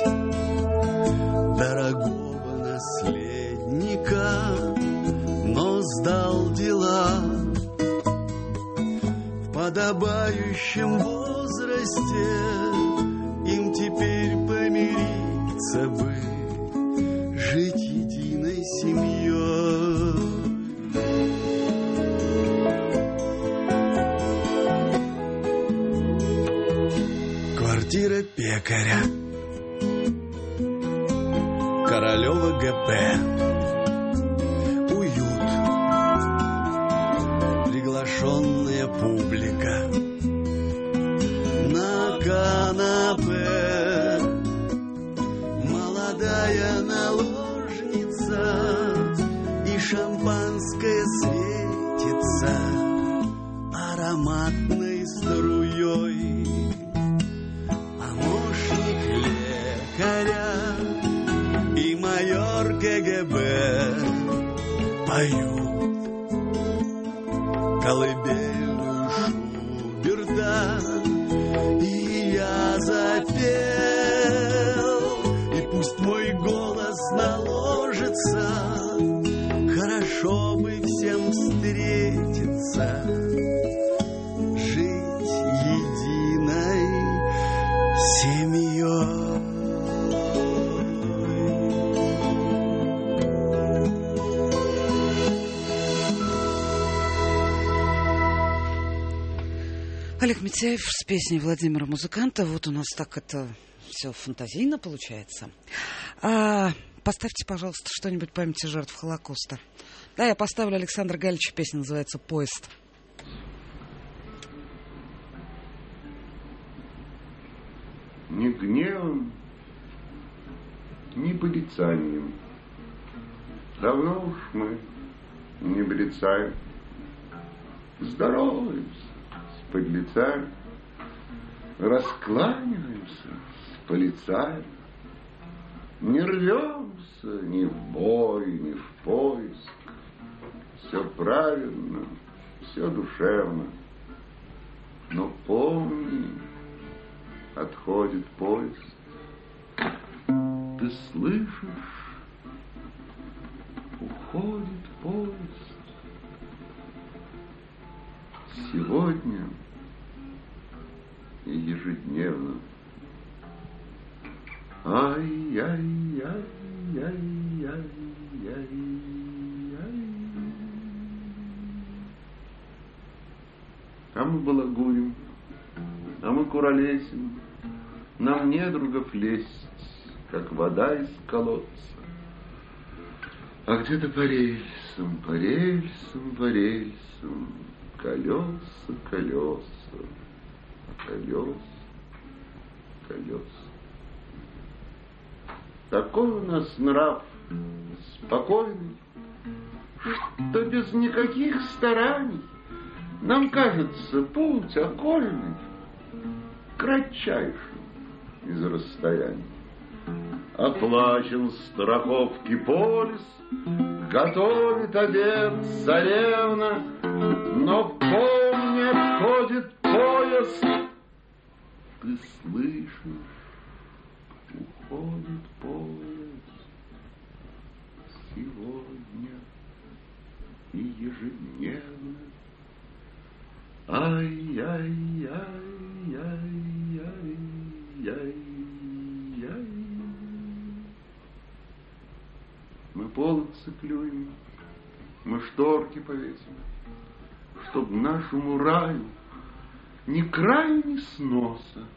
дорогого наследника, но сдал дела. В подобающем возрасте им теперь помириться бы, жить единой семьей. Квартира пекаря, Королева ГП. Уют, приглашенная публика на канапе, молодая наложница, и шампанское светится ароматной струей. Помощник лекаря и майор КГБ поют колыбельную Шуберта, и я запел Пусть мой голос наложится, хорошо бы всем встретиться, жить единой семьей. Олег Митяев с песней Владимира Музыканта. Вот у нас так это все фантазийно получается. А, поставьте, пожалуйста, что-нибудь памяти жертв Холокоста. Да, я поставлю Александра Галича, песня называется «Поезд». Ни гневом, ни порицанием давно уж мы не брецаем, здороваемся с подлецами, раскланиваемся с полицаем, не рвемся ни в бой, ни в поиск. Все правильно, все душевно, но помни, отходит поезд. Ты слышишь, уходит поезд. Сегодня и ежедневно. Ай-яй-яй-яй-яй-яй. А мы балагурим, а мы куролесим, нам недругов лезть, как вода из колодца. А где-то по рельсам, по рельсам, по рельсам, колеса, колеса, колеса, колеса. Такой у нас нрав спокойный, что без никаких стараний нам кажется путь окольный кратчайшим из расстояний. Оплачен страховки полис, готовит обед царевна, но помни, отходит поезд. Ты слышишь, уходит поезд сегодня и ежедневно. Ай-яй-яй-яй-яй-яй. Мы полосы клюем, мы шторки повесим, чтоб нашему раю ни края, ни сноса.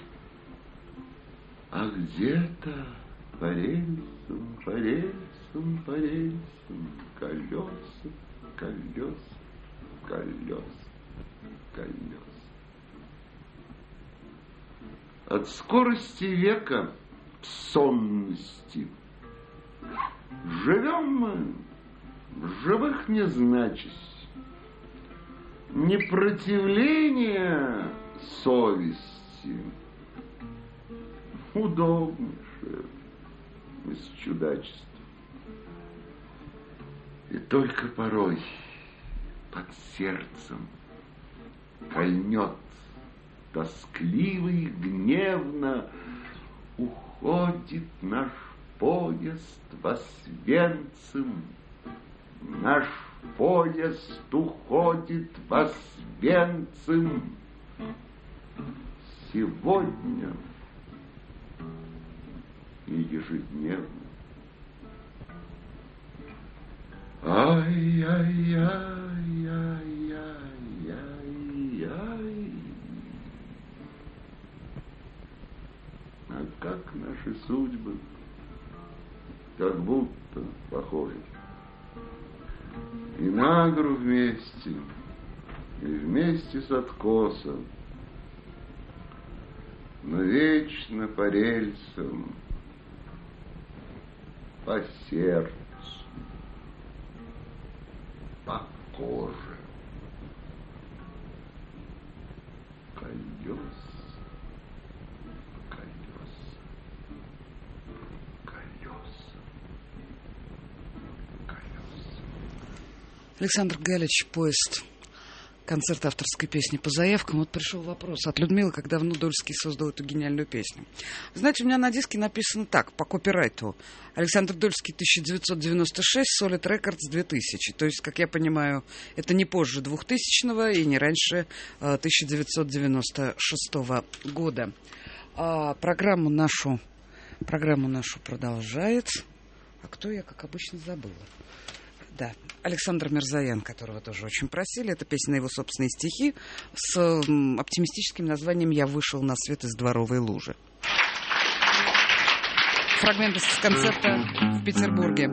А где-то по рельсам, по рельсам, по рельсам, колеса, колеса, колеса, колеса. От скорости века в сонности живем мы, в живых не значась, непротивление совести удобнейшее из чудачеств. И только порой под сердцем кольнет тоскливый, гневно уходит наш поезд в Освенцим. Наш поезд уходит в Освенцим. Сегодня и ежедневно. Ай-яй-яй-яй-яй-яй. А как наши судьбы, как будто похожи. И на гору вместе, и вместе с откосом, но вечно по рельсам, по сердцу, по коже. Колес, колес, колес, колес. Александр Галич, «Поезд». Концерт авторской песни по заявкам. Вот пришел вопрос от Людмилы, как давно Дольский создал эту гениальную песню. Знаете, у меня на диске написано так, по копирайту. Александр Дольский, тысяча девятьсот девяносто шесть, Solid Records, две тысячи. То есть, как я понимаю, это не позже двухтысячного и не раньше тысяча девятьсот девяносто шестого года. А программу нашу, программу нашу продолжает. А кто я, как обычно, забыла? Да, Александр Мирзоян, которого тоже очень просили. Это песня на его собственные стихи с оптимистическим названием «Я вышел на свет из дворовой лужи». Фрагмент из концерта в Петербурге.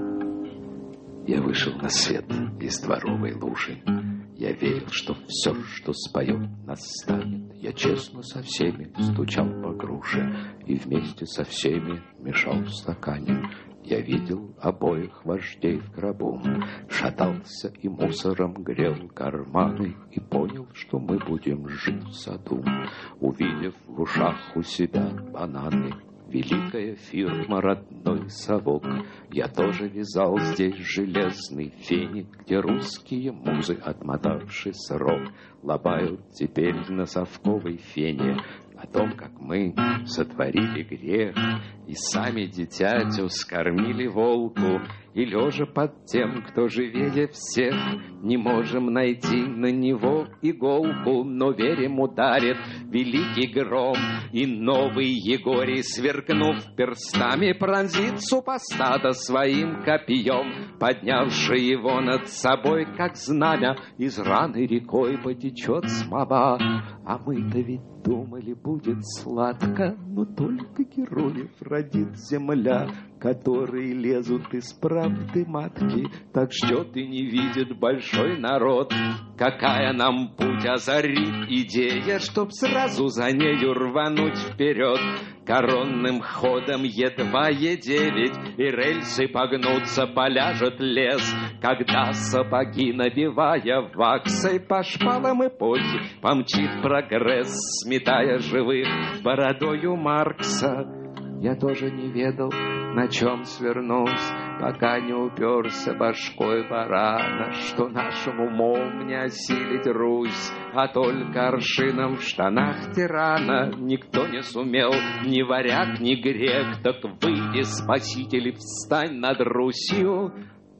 Я вышел на свет из дворовой лужи. Я верил, что все, что споет, настанет. Я честно со всеми стучал по груше и вместе со всеми мешал в стакане. Я видел обоих вождей в гробу, шатался и мусором грел карманы, и понял, что мы будем жить в саду, увидев в ушах у себя бананы. Великая фирма, родной совок. Я тоже вязал здесь железный феник, где русские музы, отмотавший срок, лобают теперь на совковой фене о том, как мы сотворили грех и сами дитятю скормили волку, и лежа под тем, кто живее всех, не можем найти на него иголку, но верим, ударит великий гром, и новый Егорий, сверкнув перстами, пронзит супостата своим копьем, поднявший его над собой, как знамя, из раны рекой потечет смола. А мы-то ведь думали, будет сладко, но только героев родит земля, которые лезут из правды матки, так ждет и не видит большой народ. Какая нам путь озарит идея, чтоб сразу за нею рвануть вперед. Коронным ходом едва Е девять, и рельсы погнутся, поляжет лес, когда сапоги, набивая ваксой по шпалам эпохи, помчит прогресс, сметая живых бородою Маркса. Я тоже не ведал, на чем свернусь, пока не уперся башкой барана, что нашим умом не осилить Русь, а только аршином в штанах тирана. Никто не сумел, ни варяг, ни грек, так выйди, спаситель, встань над Русью.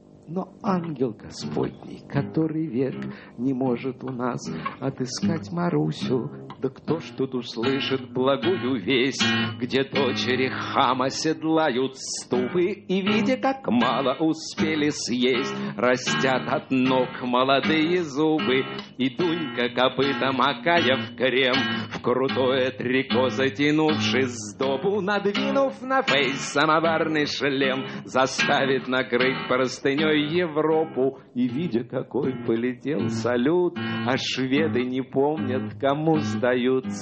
Но ангел Господний, который век не может у нас отыскать Марусю, да кто ж тут услышит благую весть, где дочери хама седлают ступы, и, видя, как мало успели съесть, растят от ног молодые зубы, и Дунька копыта, макая в крем, в крутое трико затянувши сдобу, надвинув на фейс самоварный шлем, заставит накрыть простыней Европу, и, видя, какой полетел салют, а шведы не помнят, кому сдаются.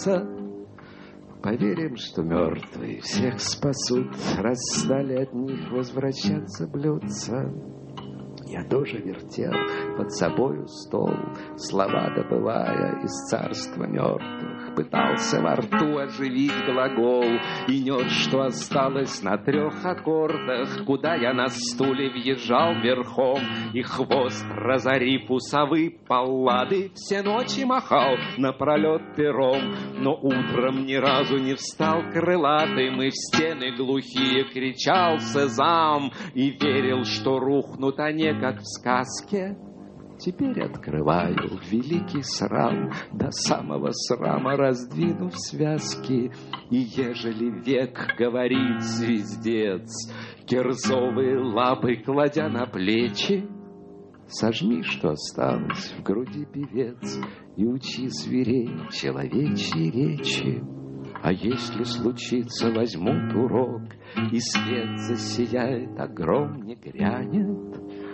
Поверим, что мертвые всех спасут, раз стали от них возвращаться блюдца. Я тоже вертел под собою стол, слова добывая из царства мертвых, пытался во рту оживить глагол, и нес, что осталось на трех аккордах, куда я на стуле въезжал верхом, и хвост, разорив у совы паллады, все ночи махал напролет пером, но утром ни разу не встал крылатым, и в стены глухие кричал сезам, и верил, что рухнут они, как в сказке. Теперь открываю великий срам, до самого срама раздвинув связки, и ежели век, говорит звездец, кирзовые лапы кладя на плечи, сожми, что осталось в груди, певец, и учи зверей человечьей речи. А если случится, возьмут урок, и свет засияет, а гром не грянет,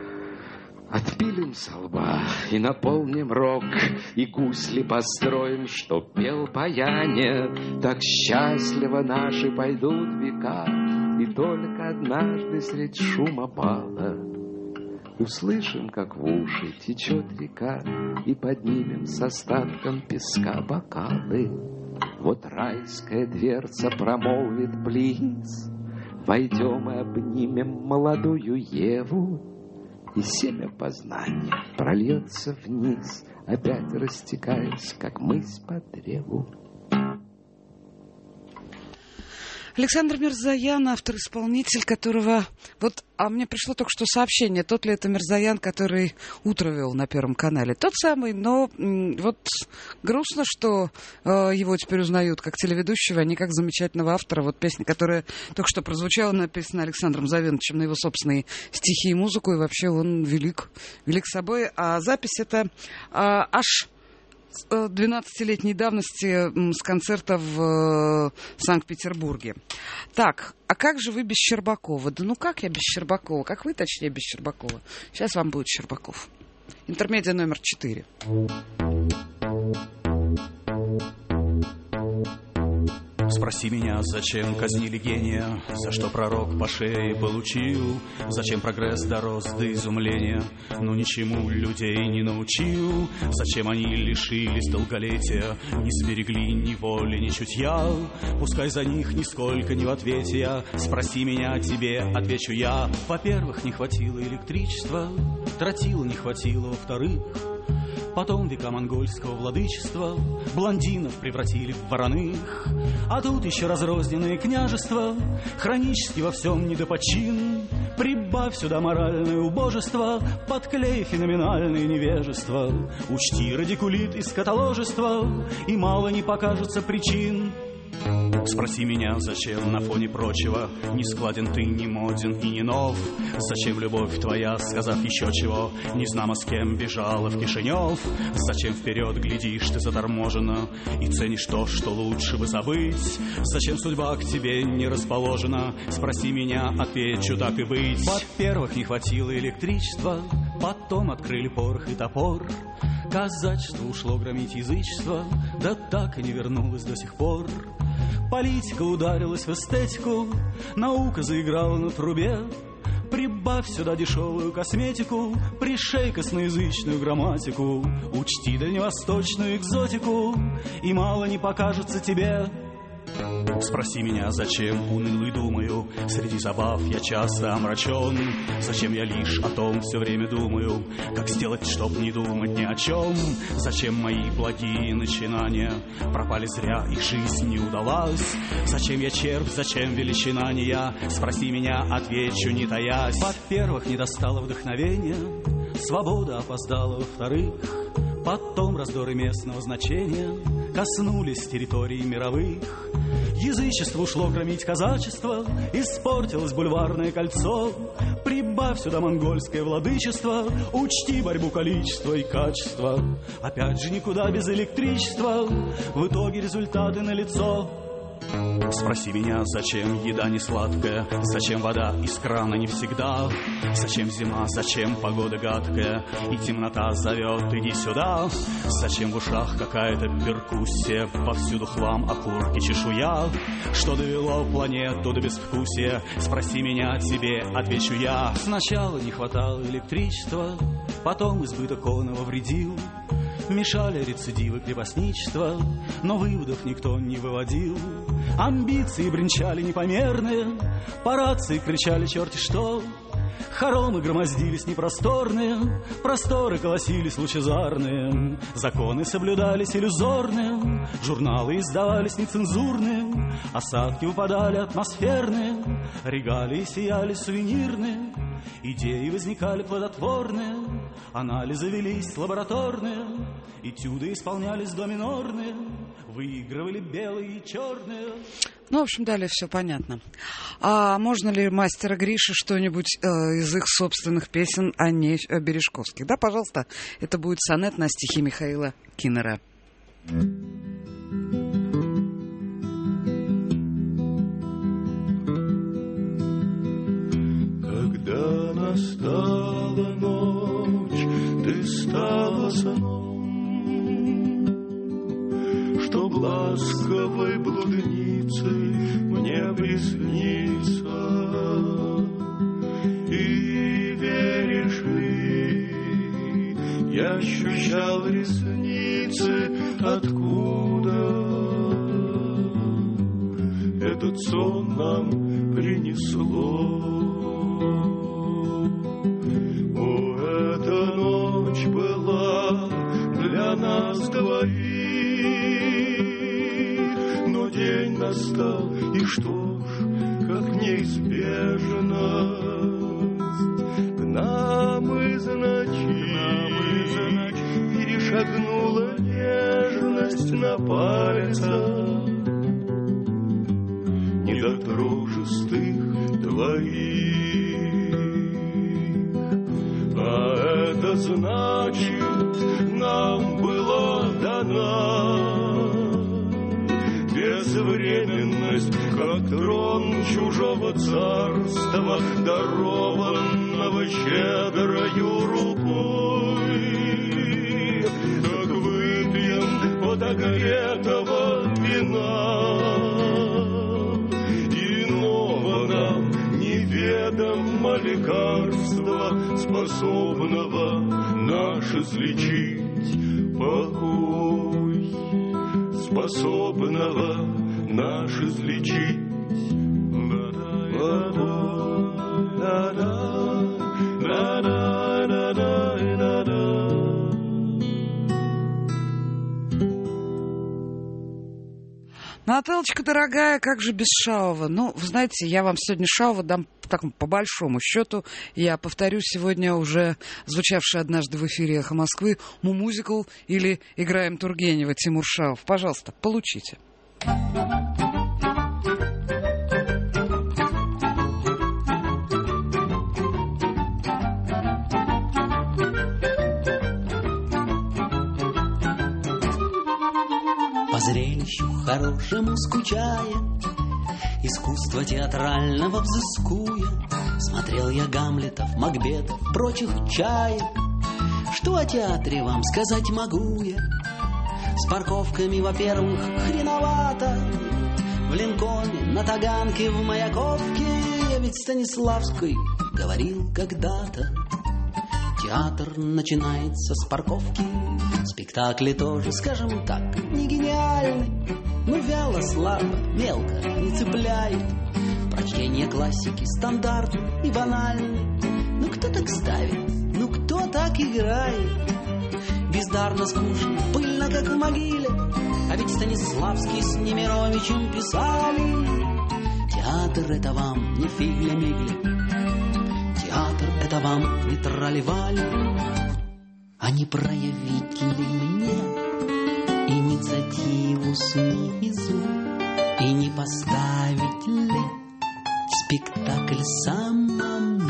отпилим со лба и наполним рог, и гусли построим, чтоб пел паяние. Так счастливо наши пойдут века, и только однажды средь шума бала услышим, как в уши течет река, и поднимем с остатком песка бокалы. Вот райская дверца промолвит «Плиз», войдем и обнимем молодую Еву, и семя познания прольется вниз, опять растекаясь, как мысь по древу. Александр Мирзоян, автор-исполнитель, которого... Вот, а мне пришло только что сообщение, тот ли это Мирзоян, который утро вел на Первом канале. Тот самый, но м, вот грустно, что э, его теперь узнают как телеведущего, а не как замечательного автора. Вот песня, которая только что прозвучала, написана Александром Завеновичем на его собственные стихи и музыку, и вообще он велик, велик собой. А запись это э, аж... двенадцатилетней давности с концерта в Санкт-Петербурге. Так, а как же вы без Щербакова? Да ну как я без Щербакова? Как вы, точнее, без Щербакова? Сейчас вам будет Щербаков. Интермедиа номер четыре. Спроси меня, зачем казнили гения, за что пророк по шее получил, зачем прогресс дорос до изумления, но ничему людей не научил, зачем они лишились долголетия, не сберегли ни воли, ни чутья, пускай за них нисколько не в ответе я, спроси меня, тебе отвечу я. Во-первых, не хватило электричества, тротила не хватило, во-вторых, потом века монгольского владычества блондинов превратили в вороных, а тут еще разрозненные княжества, хронически во всем недопочин. Прибавь сюда моральное убожество, подклей феноменальное невежество, учти радикулит и скотоложество, и мало не покажется причин. Спроси меня, зачем на фоне прочего не складен ты, не моден и не нов? Зачем любовь твоя, сказав еще чего, незнамо с кем бежала в Кишинев? Зачем вперед глядишь ты заторможенно и ценишь то, что лучше бы забыть? Зачем судьба к тебе не расположена? Спроси меня, отвечу, так и быть. Во-первых, не хватило электричества, потом открыли порох и топор, казачество ушло громить язычество, да так и не вернулось до сих пор. Политика ударилась в эстетику, наука заиграла на трубе. Прибавь сюда дешевую косметику, пришей косноязычную грамматику, учти дальневосточную экзотику, и мало не покажется тебе. Спроси меня, зачем унылый думаю, среди забав я часто омрачен. Зачем я лишь о том все время думаю, как сделать, чтоб не думать ни о чем. Зачем мои благие начинания пропали зря, их жизнь не удалась. Зачем я червь, зачем величина не я? Спроси меня, отвечу, не таясь. Во-первых, не достало вдохновения, свобода опоздала, во-вторых, потом раздоры местного значения коснулись территорий мировых. Язычество ушло громить казачество, испортилось бульварное кольцо. Прибавь сюда монгольское владычество, учти борьбу количества и качества. Опять же никуда без электричества, в итоге результаты налицо. Спроси меня, зачем еда не сладкая, зачем вода из крана не всегда, зачем зима, зачем погода гадкая, и темнота зовет, иди сюда. Зачем в ушах какая-то перкуссия, повсюду хлам, окурки, чешуя, что довело планету до безвкусия? Спроси меня, тебе отвечу я. Сначала не хватало электричества, потом избыток оного вредил, мешали рецидивы крепостничества, но выводов никто не выводил. Амбиции бренчали непомерные, по рации кричали черти что. Хоромы громоздились непросторные, просторы колосились лучезарные. Законы соблюдались иллюзорные, журналы издавались нецензурные, осадки выпадали атмосферные, регалии сияли сувенирные, идеи возникали плодотворные, анализы велись лабораторные, этюды исполнялись до минорные, выигрывали белые и черные. Ну, в общем, далее все понятно. А можно ли мастера Гриши что-нибудь э, из их собственных песен, а не э, Бережковских? Да, пожалуйста, это будет сонет на стихи Михаила Киннера. Когда настала ночь, ты стала сном, чтоб ласковой блудницей мне присниться. И веришь ли, я ощущал ресницы, откуда этот сон нам принесло. О, что ж, как неизбежность к нам из ночи перешагнула нежность на пальцах недотрожистых твоих. А это значит, нам была дана безвременность, как трон чужого царства, дарованного щедрою рукой. Так выпьем подогретого вина, иного нам неведомо лекарства, способного наш излечить покой, способного наш излечить. Нателлочка, дорогая, как же без Шаова? Ну, вы знаете, я вам сегодня Шаова дам так, по большому счету. Я повторю сегодня уже звучавший однажды в эфире «Эхо Москвы» «Му-мюзикл» или «Играем Тургенева» Тимур Шаов. Пожалуйста, получите. По зрелищу хорошему скучая, искусство театрального взыскуя, смотрел я Гамлетов, Макбетов, прочих чаек. Что о театре вам сказать могу я? С парковками, во-первых, хреновато. В Линкольне, на Таганке, в Маяковке я ведь Станиславской говорил когда-то. Театр начинается с парковки, спектакли тоже, скажем так, не гениальны, но вяло, слабо, мелко, не цепляет. Прочтение классики стандартно и банально. Ну кто так ставит, ну кто так играет? Бездарно, скучно, пыльно, как в могиле. А ведь Станиславский с Немировичем писали: театр — это вам не фигля-мигля, театр — это вам не трали-вали. А не проявить ли мне инициативу снизу и не поставить ли спектакль самому?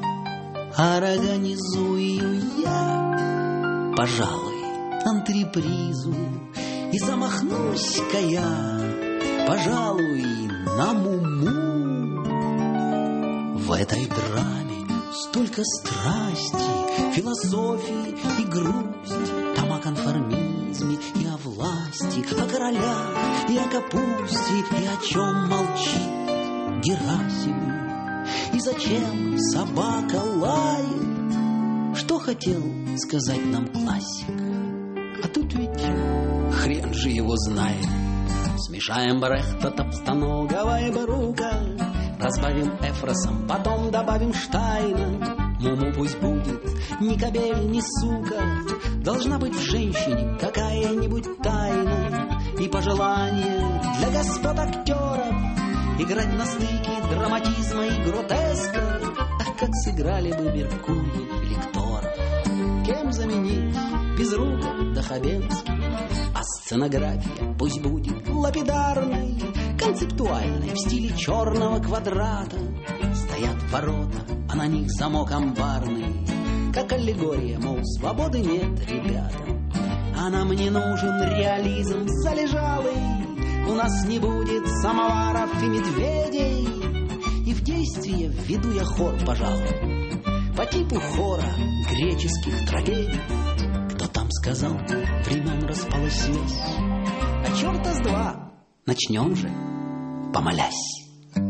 Организую я, пожалуй, антрепризу, и замахнусь-ка я, пожалуй, на Муму. В этой драме столько страсти, философии и грусти. Там о конформизме и о власти, о королях и о капусте, и о чем молчит Герасим. И зачем собака лает? Что хотел сказать нам классик? А тут ведь хрен же его знает. Смешаем Брехта, Топстоногова и Барука, разбавим Эфросом, потом добавим Штайна. Муму пусть будет ни кобель, ни сука, должна быть в женщине какая-нибудь тайна. И пожелание для господ актеров играть на стыке драматизма и гротеска. Ах, как сыграли бы Меркурий или Кторов. Кем заменить Безрука да Хабенский? А сценография пусть будет лапидарной, концептуальной, в стиле черного квадрата. Стоят ворота, а на них замок амбарный, как аллегория, мол, свободы нет, ребята. А нам не нужен реализм залежалый, у нас не будет самоваров и медведей. И в действие введу я хор, пожалуй, по типу хора греческих трагедий. Кто там сказал, времен распалась связь? А черта с два, начнем же, помолясь.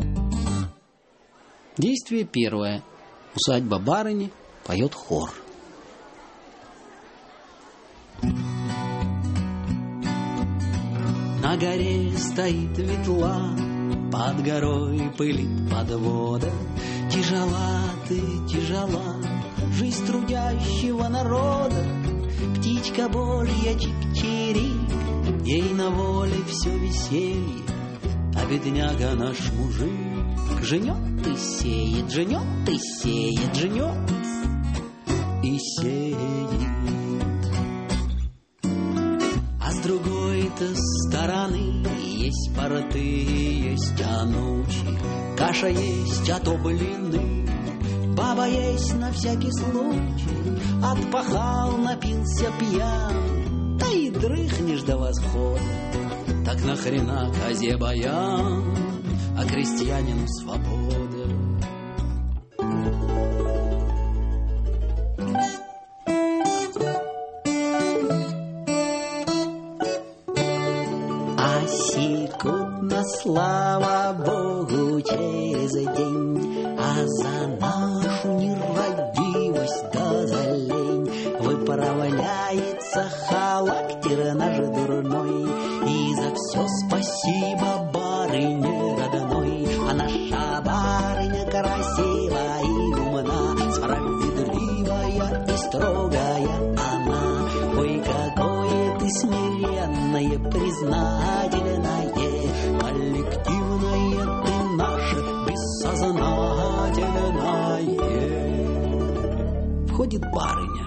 Действие первое. Усадьба барыни, поет хор. На горе стоит ветла, под горой пылит подвода. Тяжела ты, тяжела, жизнь трудящего народа. Птичка Божья чик-чирик, ей на воле все веселье, а бедняга наш мужик. Жнет и сеет, жнет и сеет, жнет и сеет. А с другой-то стороны есть порты, есть анучи, каша есть, а то блины. Баба есть на всякий случай, отпахал, напился пьян, да и дрыхнешь до восхода. Так нахрена козе баян, а крестьянину свобода? А секут на слава Богу через день, а за нашу нерадивость да за лень выправляется характер наш дурной. И за все спасибо барыне родной. А наша барыня красивая и умна, справедливая и строгая она. Ой, какое ты смиренное, признательное, коллективное ты наше бессознательное. Входит барыня.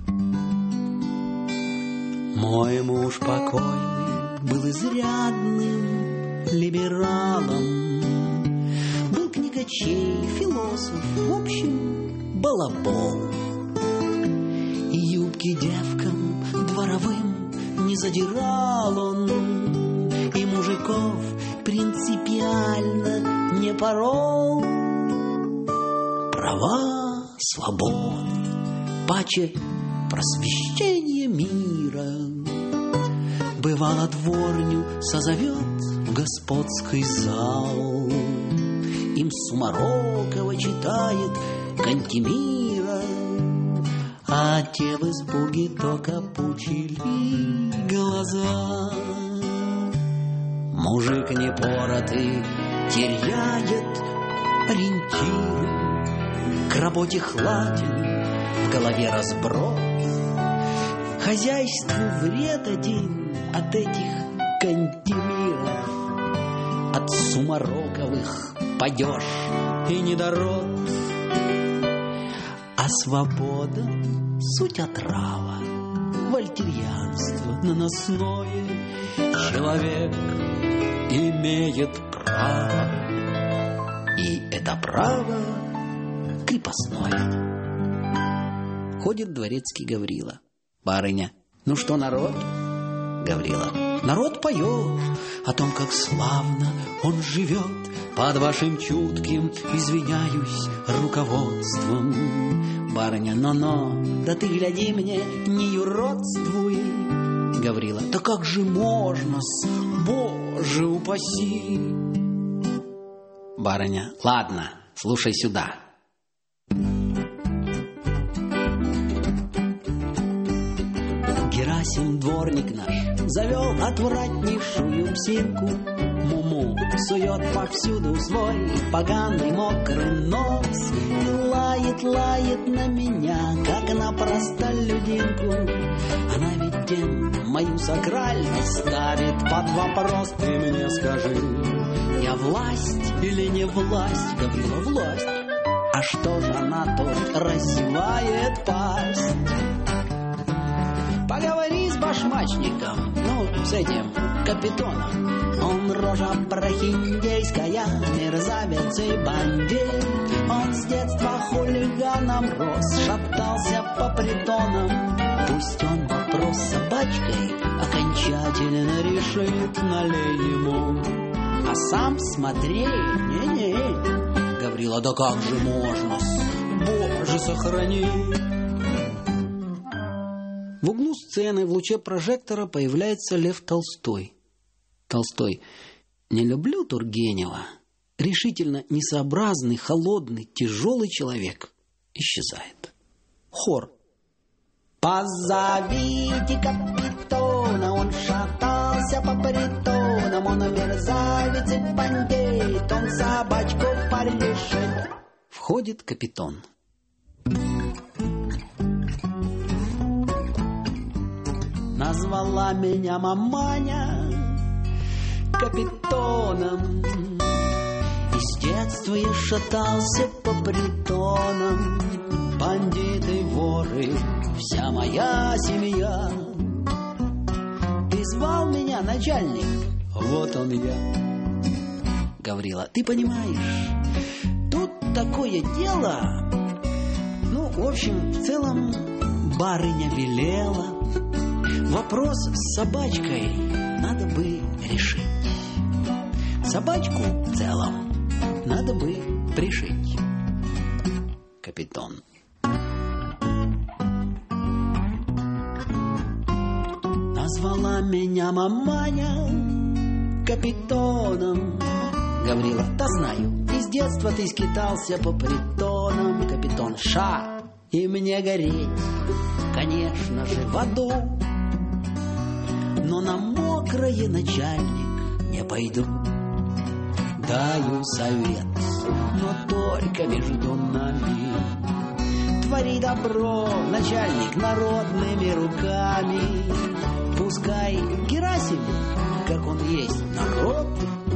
Мой муж покойный был изрядным либералом, был книгачей, философ, в общем, балабол. И юбки девкам дворовым не задирал он, и мужиков принципиально не порол. Права, свободы, паче просвещение мира. Бывало, дворню созовет в господский зал, им Сумарокова читает Кантемира, а те в испуге только пучили глаза. Мужик непоротый теряет ориентиры, к работе хладен, в голове разброс. Хозяйству вред один от этих Кантемиров, от Сумароковых падеж и недород. А свобода — суть отрава, вольтерьянство наносное. Человек имеет право, и это право крепостное. Ходит дворецкий Гаврила. Барыня: ну что, народ? Гаврила: народ поет о том, как славно он живет под вашим чутким, извиняюсь, руководством. Барыня: но-но, да ты гляди мне, не юродствуй. Гаврила: да как же можно-с, Боже упаси. Барыня: ладно, слушай сюда. Герасим, дворник наш, завел отвратнейшую псинку. Муму сует повсюду свой поганый мокрый нос и лает, лает на меня, как на простолюдинку. Она ведь тем мою сакральность ставит под вопрос. Ты мне скажи, я власть или не власть? Гаврила: власть. А что же она тут разевает пасть? Поговори с башмачником, ну, с этим капитоном. Он рожа прохиндейская, мерзавец и бандит. Он с детства хулиганом рос, шатался по притонам. Пусть он вопрос с собачкой окончательно решит, налей ему. А сам смотри, не-не. Гаврила: да как же можно, Боже сохрани. В углу сцены в луче прожектора появляется Лев Толстой. Толстой: не люблю Тургенева. Решительно несообразный, холодный, тяжелый человек. Исчезает. Хор: позовите капитона, он шатался по притонам, он мерзавец и бандит, он собачку порешит. Входит капитон. Назвала меня маманя капитоном. И с детства я шатался по притонам. Бандиты, воры, вся моя семья. Ты звал меня, начальник, вот он я. Гаврила, ты понимаешь, тут такое дело. Ну, в общем, в целом барыня велела. Вопрос с собачкой надо бы решить. Собачку в целом надо бы пришить. Капитон. Назвала меня маманя капитоном. Гаврила, да знаю, из детства ты скитался по притонам. Капитон, ша, и мне гореть, конечно же, в аду. Но на мокрое, начальник, не пойду. Даю совет, но только между нами. Твори добро, начальник, народными руками. Пускай Герасим, как он есть, народ,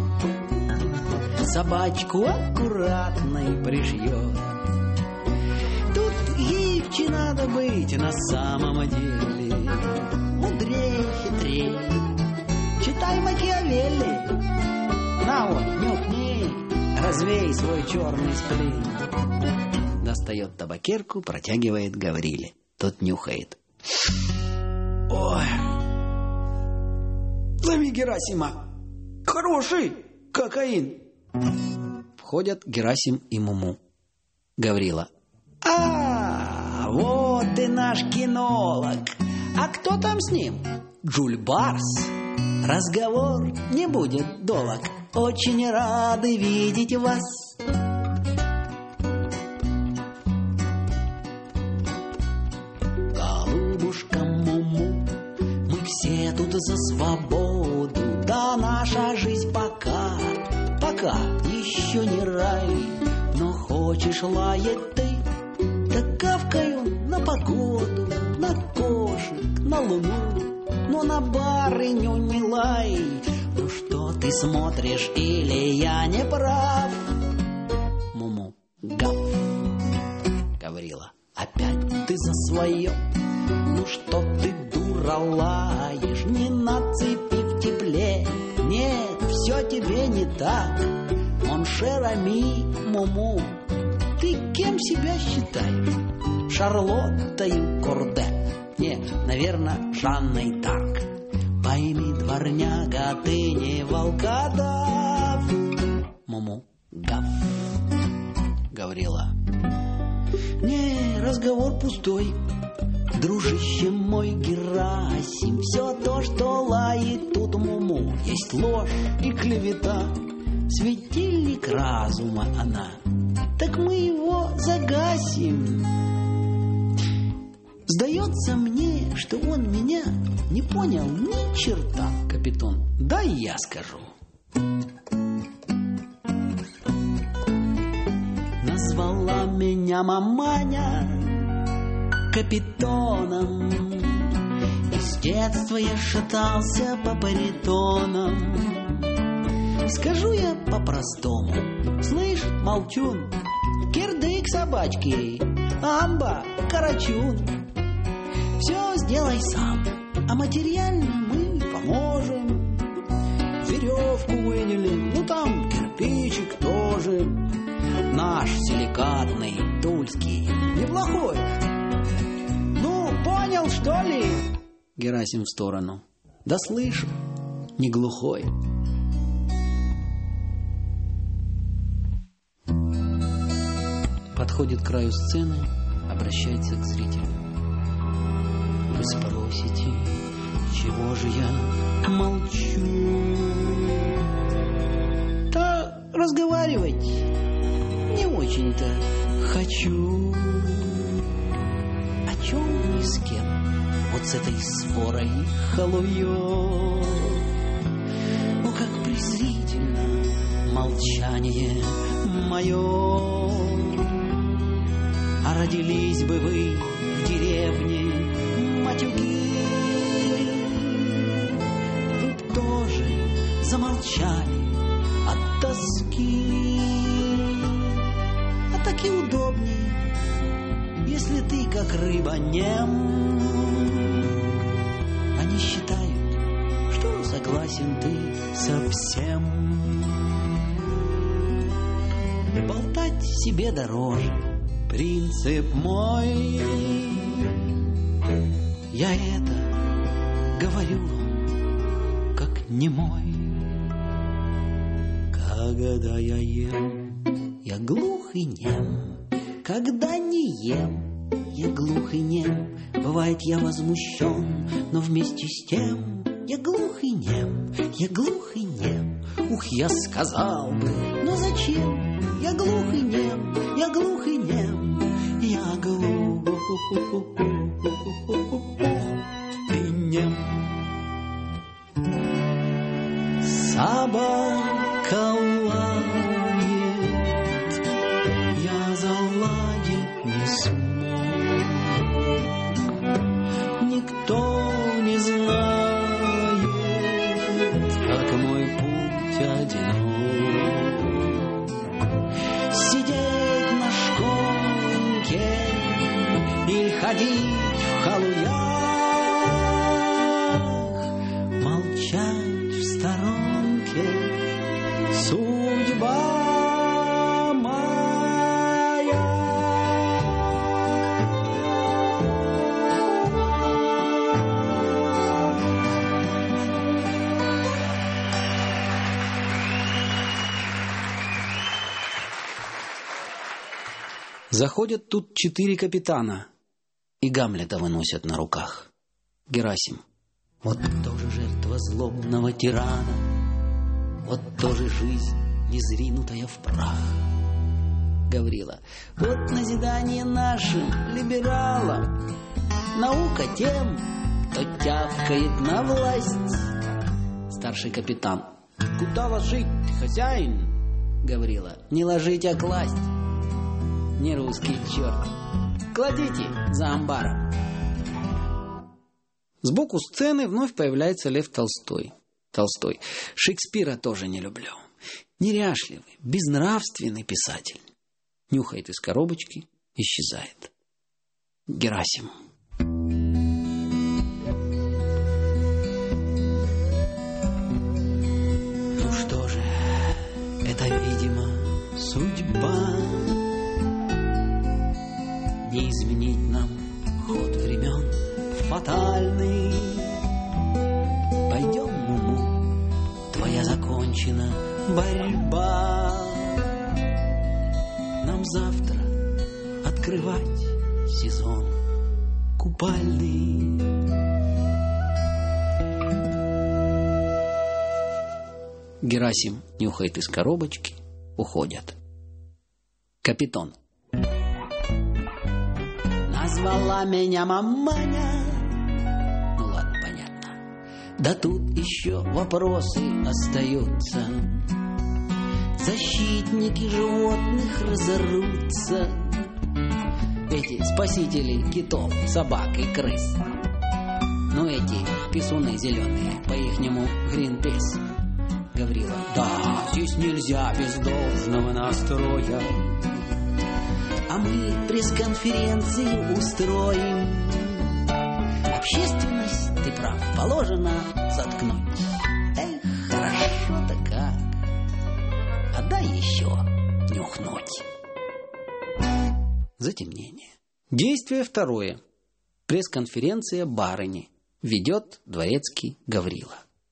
собачку аккуратной пришьет. Тут гибче надо быть на самом деле. Мудрее, хитрее. Читай Макиавелли. На вот, нюхни, развей свой черный сплин. Достает табакерку, протягивает Гавриле. Тот нюхает. Ой, зови Герасима. Хороший кокаин. Входят Герасим и Муму. Гаврила. А, вот и наш кинолог. А кто там с ним? Джуль Барс. Разговор не будет долг. Очень рады видеть вас. Голубушка Муму, мы все тут за свободу. Да наша жизнь пока, пока еще не рай. Но хочешь лаять ты, так гавкаю на погоду, на кошек, на луну. Но на барыню не лай. Ну что ты смотришь, или я не прав? Муму, гав. Гаврила, опять ты за свое. Ну что ты, дура, лаешь? Не на цепи в тепле. Нет, все тебе не так. Моншер Ами, Муму, ты кем себя считаешь? Шарлоттою Корде? Нет, наверное, Жанной Дарк. Пойми, дворняга, ты не волкодав. Муму, гав. Гаврила. Не, разговор пустой. Дружище мой Герасим, все то, что лает тут Муму, есть ложь и клевета. Светильник разума она, так мы его загасим. Сдается мне, что он меня не понял ни черта, капитан. Да и я скажу. Назвала меня маманя капитоном. И с детства я шатался по баритонам. Скажу я по-простому. Слышь, молчун, кирдык собачки, амба, карачун. Все сделай сам, а материально мы поможем. Веревку выняли, ну там кирпичик тоже. Наш силикатный, тульский, неплохой. Ну, понял, что ли? Герасим в сторону. Да слышу, не глухой. Подходит к краю сцены, обращается к зрителю. Вы спросите, чего же я молчу? Да разговаривать не очень-то хочу. О чем ни с кем, вот с этой сворой халуё. О, как презрительно молчание мое. А родились бы вы в деревне, матюки, вы б тоже замолчали. молчали от тоски. А так и удобнее, если ты как рыба нем. Они считают, что согласен ты со всем. Болтать себе дороже, принцип мой. Я это говорю вам, как немой. Когда я ем, я глух и нем. Когда не ем, я глух и нем. Бывает, я возмущен, но вместе с тем я глух и нем, я глух и нем. Ух, я сказал бы, но зачем? Я глух и нем, я глух и нем, я глух и нем. Собака лает, я заладить не смог. Никто не знает, как мой путь одинок. Сидеть на шконке или ходить в халуях, молчать в сторонке — судьба моя. Заходят тут четыре капитана и Гамлета выносят на руках. Герасим: вот тоже жертва злобного тирана, вот тоже жизнь, незринутая в прах. Гаврила: вот назидание нашим либералам, наука тем, кто тявкает на власть. Старший капитан: куда ложить, хозяин? Гаврила: не ложить, а класть. Не русский черт. Кладите за амбаром. Сбоку сцены вновь появляется Лев Толстой. Толстой: Шекспира тоже не люблю. Неряшливый, безнравственный писатель. Нюхает из коробочки, исчезает. Герасим: ну что же, это, видимо, судьба. Не изменить нам ход времен фатальный. Пойдем, Муму, твоя закончена борьба. Нам завтра открывать сезон купальный. Герасим нюхает из коробочки, уходят. Капитан: назвала меня маманя. Ну ладно, понятно. Да тут еще вопросы остаются. Защитники животных разорутся. Эти спасители китов, собак и крыс. Ну эти писуны зеленые, по-ихнему Гринпис. Гаврила: да, здесь нельзя без должного настроя. А мы пресс-конференцию устроим. Общественность, ты прав, положено заткнуть. Эх, хорошо-то как. А дай еще нюхнуть. Затемнение. Действие второе. Пресс-конференция барыни. Ведет дворецкий Гаврила.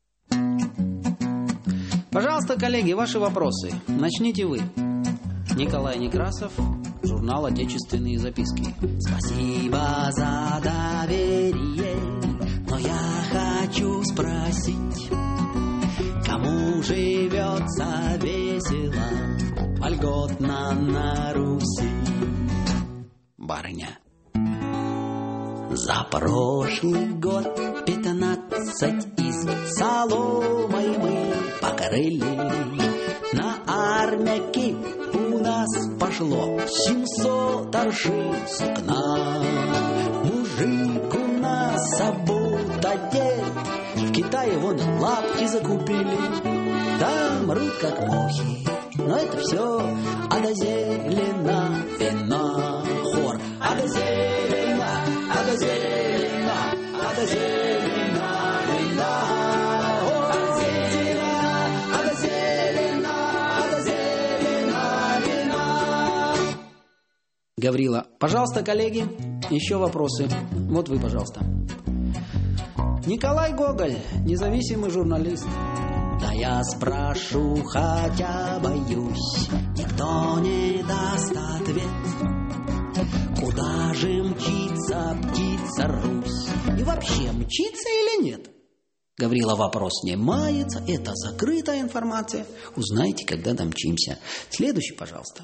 Пожалуйста, коллеги, ваши вопросы. Начните вы. Николай Некрасов, журнал «Отечественные записки». Спасибо за доверие, но я хочу спросить, кому живется весело, вольготно на Руси? Барыня: за прошлый год пятнадцать из соломой мы покрыли. На армяки у нас пошло семьсот аршин сукна. Мужик у нас обут одет, в Китае вон лапти закупили. да мрут как мухи. Но это все ада зелена вина. Хор. Ада зелена, ада зелена, ада зелена вина. Ада зелена, ада зелена, ада зелена вина. Гаврила. Пожалуйста, коллеги, еще вопросы. Вот вы, пожалуйста. Николай Гоголь, независимый журналист. Да я спрошу, хотя боюсь, никто не даст ответ. Куда же мчится птица Русь? И вообще, мчится или нет? Гаврила, вопрос не мается, это закрытая информация. Узнаете, когда домчимся. Следующий, пожалуйста.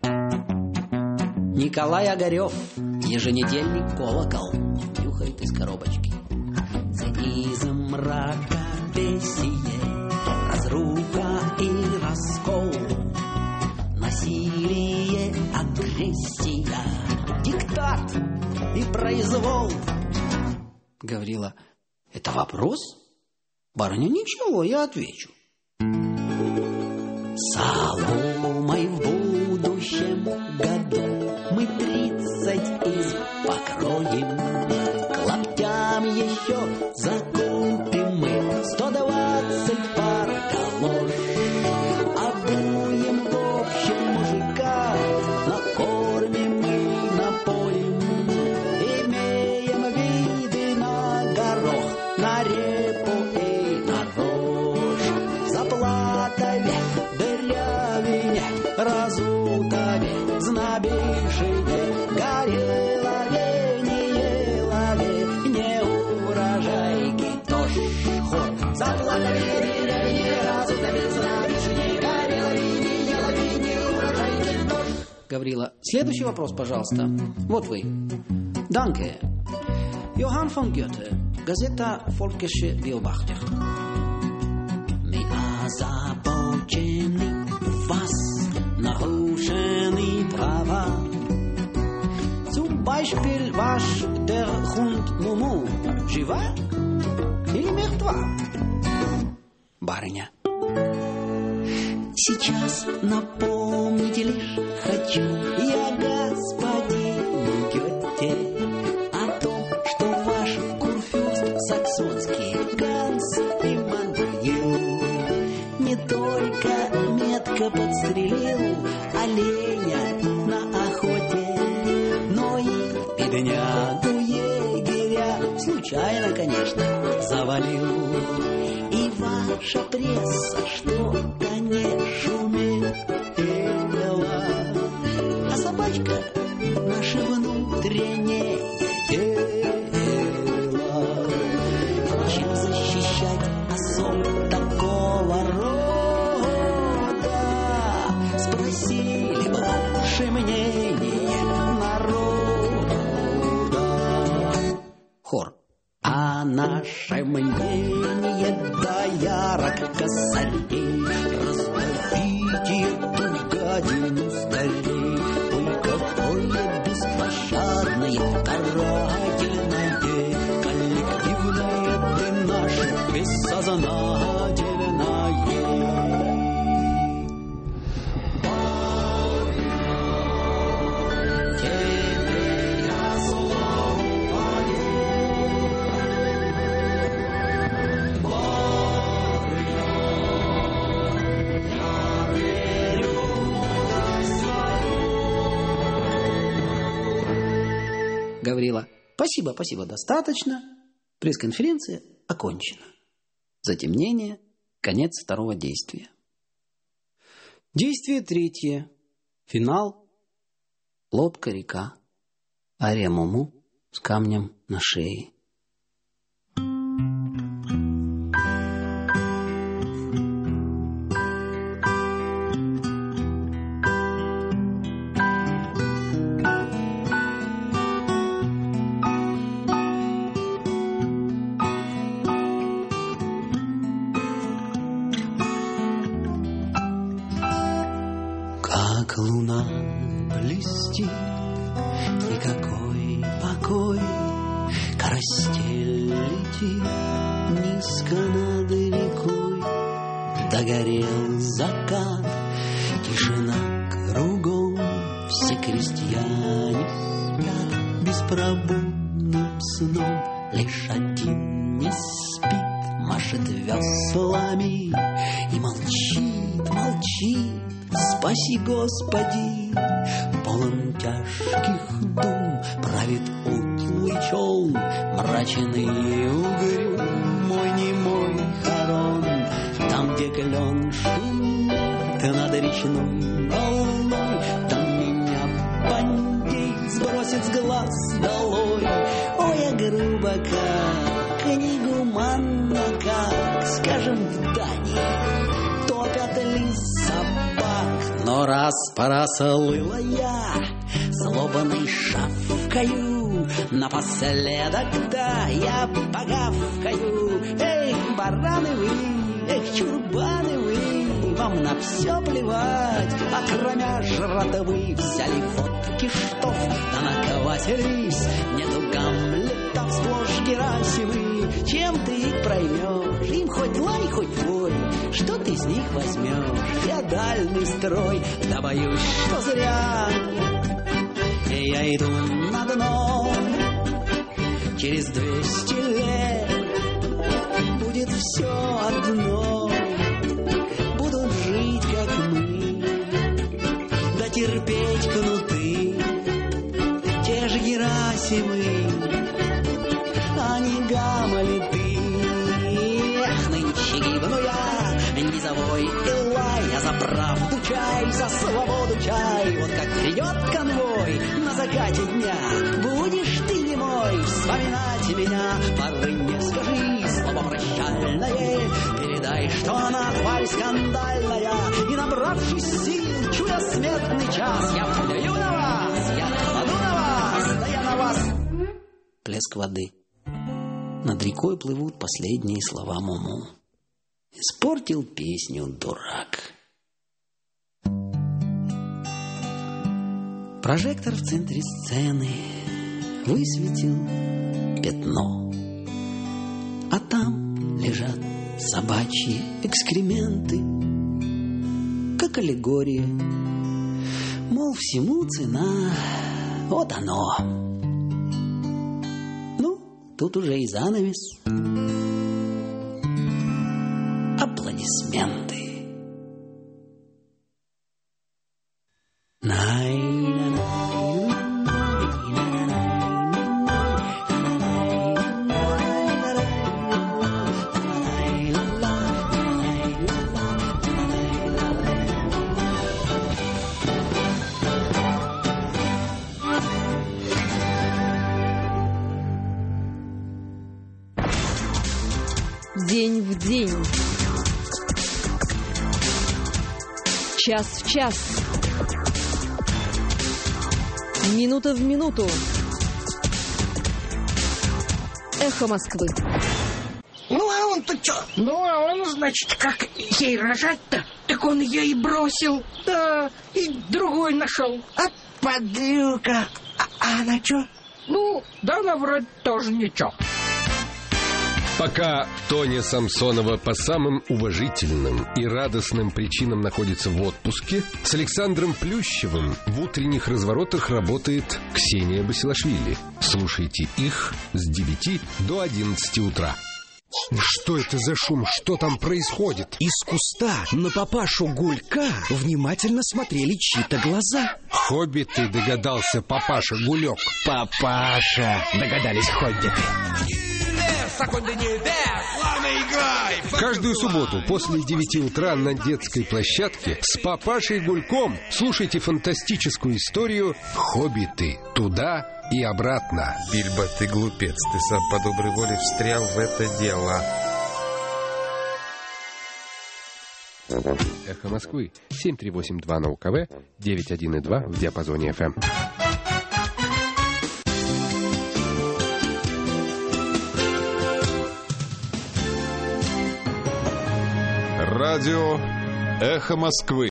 Николай Огарев, еженедельник «Колокол», нюхает из коробочки. Цинизм, мракобесие, разруха и раскол, насилие, агрессия, диктат и произвол. Гаврила, это вопрос? Барыня, ничего, я отвечу. Соломой в будущем году мы тридцать из покроем, к лаптям еще закупим мы сто двадцать пар галош, обуем общем мужика, накормим мы, напоим, имеем виды на горох, на репу и на рожь, заплатами, дырявине, разутами, знобишине, горелове, не елове, не урожайки тоже ход. Заплатами, дырявине, разутами, знобишине, горелове, не елове, не урожайки тоже. Гаврила, следующий вопрос, пожалуйста. Вот вы. Данке. Johann von Goethe, газета «Volkische Beobachter». Мы озабочены, вас нарушены права. Zum Beispiel ваш der Hund Муму жива или мертва? Барыня. Сейчас напомнить лишь хочу я господину Гёте о том, что ваш курфюрст саксонский Ганс Иммануил не только метко подстрелил оленя на охоте, но и беднягу егеря случайно, конечно, завалил. И ваша пресса что-то не шумела, а собачка наше внутреннее дело. Чем защищать особ такого рода? Спросили больше мнение народа. Хор. А наше мнение да ярок косарей, раздавите эту гадину скорей. Ой, какое беспощадное, карательное, коллективное ты наше бессознательное. Гаврила. Спасибо, спасибо, достаточно. Пресс-конференция окончена. Затемнение, конец второго действия. Действие третье. Финал. Лодка-река. Ария Муму с камнем на шее. Как луна блестит, никакой покой, карастель летит низко над рекой, догорел закат, тишина кругом, все крестьяне спят беспробудным сном. Лишь один не спит, машет веслами и молчит, молчит. Спаси, Господи, полон тяжких дум, правит утлый челн, мрачен и угрюм мой немой хорон. Там, где клен шумит над речной волной, там меня бандит сбросит с глаз долой. Ой, я грубо как, негуманно как, скажем, в Дании топят лис собак. Но раз пораслыла я злобной шавкою, напоследок, да, я погавкаю. Эх, бараны вы, эх, чурбаны вы, вам на все плевать, а кроме жратвы взяли водки штоф, да наквасились. Нету Гамлета, сплошь Герасимы. Чем ты их проймешь? Им хоть лай, хоть вой, что ты с них возьмешь? Феодальный строй, да боюсь, что зря. И я иду на дно. Через двести лет будет все одно. Будут жить, как мы, да терпеть кнуты. Те же Герасимы, а не Гамлеты. Эх, нынче гибну я, низовой Илай, я за правду чай, за свободу чай. Вот как придет конвой на закате дня, будешь ты немой вспоминать меня. Поры не скажи слово прощальное, передай, что она тварь скандальная. И набравшись сил, чуя смертный час, я плюю на вас, я кладу на вас, да я на вас. Плеск воды. Над рекой плывут последние слова Муму. Испортил песню дурак. Прожектор в центре сцены высветил пятно, а там лежат собачьи экскременты, как аллегория. Мол, всему цена, вот оно. Ну, тут уже и занавес. Аплодисменты. День в день. Час в час. Минута в минуту. Эхо Москвы. Ну, а он-то что? Ну, а он, значит, как ей рожать-то, так он ее и бросил. Да, и другой нашел. А подлюка. А, а она что? Ну, да она вроде тоже ничего. Пока Тоня Самсонова по самым уважительным и радостным причинам находится в отпуске, с Александром Плющевым в утренних разворотах работает Ксения Басилашвили. Слушайте их с девяти до одиннадцати утра. Что это за шум? Что там происходит? Из куста на папашу Гулька внимательно смотрели чьи-то глаза. Хоббиты, догадался папаша Гулек. Папаша, догадались хоббиты. Каждую субботу после девяти утра на детской площадке с папашей Гульком слушайте фантастическую историю «Хоббиты. Туда и обратно». Бильбо, ты глупец, ты сам по доброй воле встрял в это дело. Эхо Москвы, семь три восемь два на УКВ, девять один и два в диапазоне эф эм. Радио «Эхо Москвы».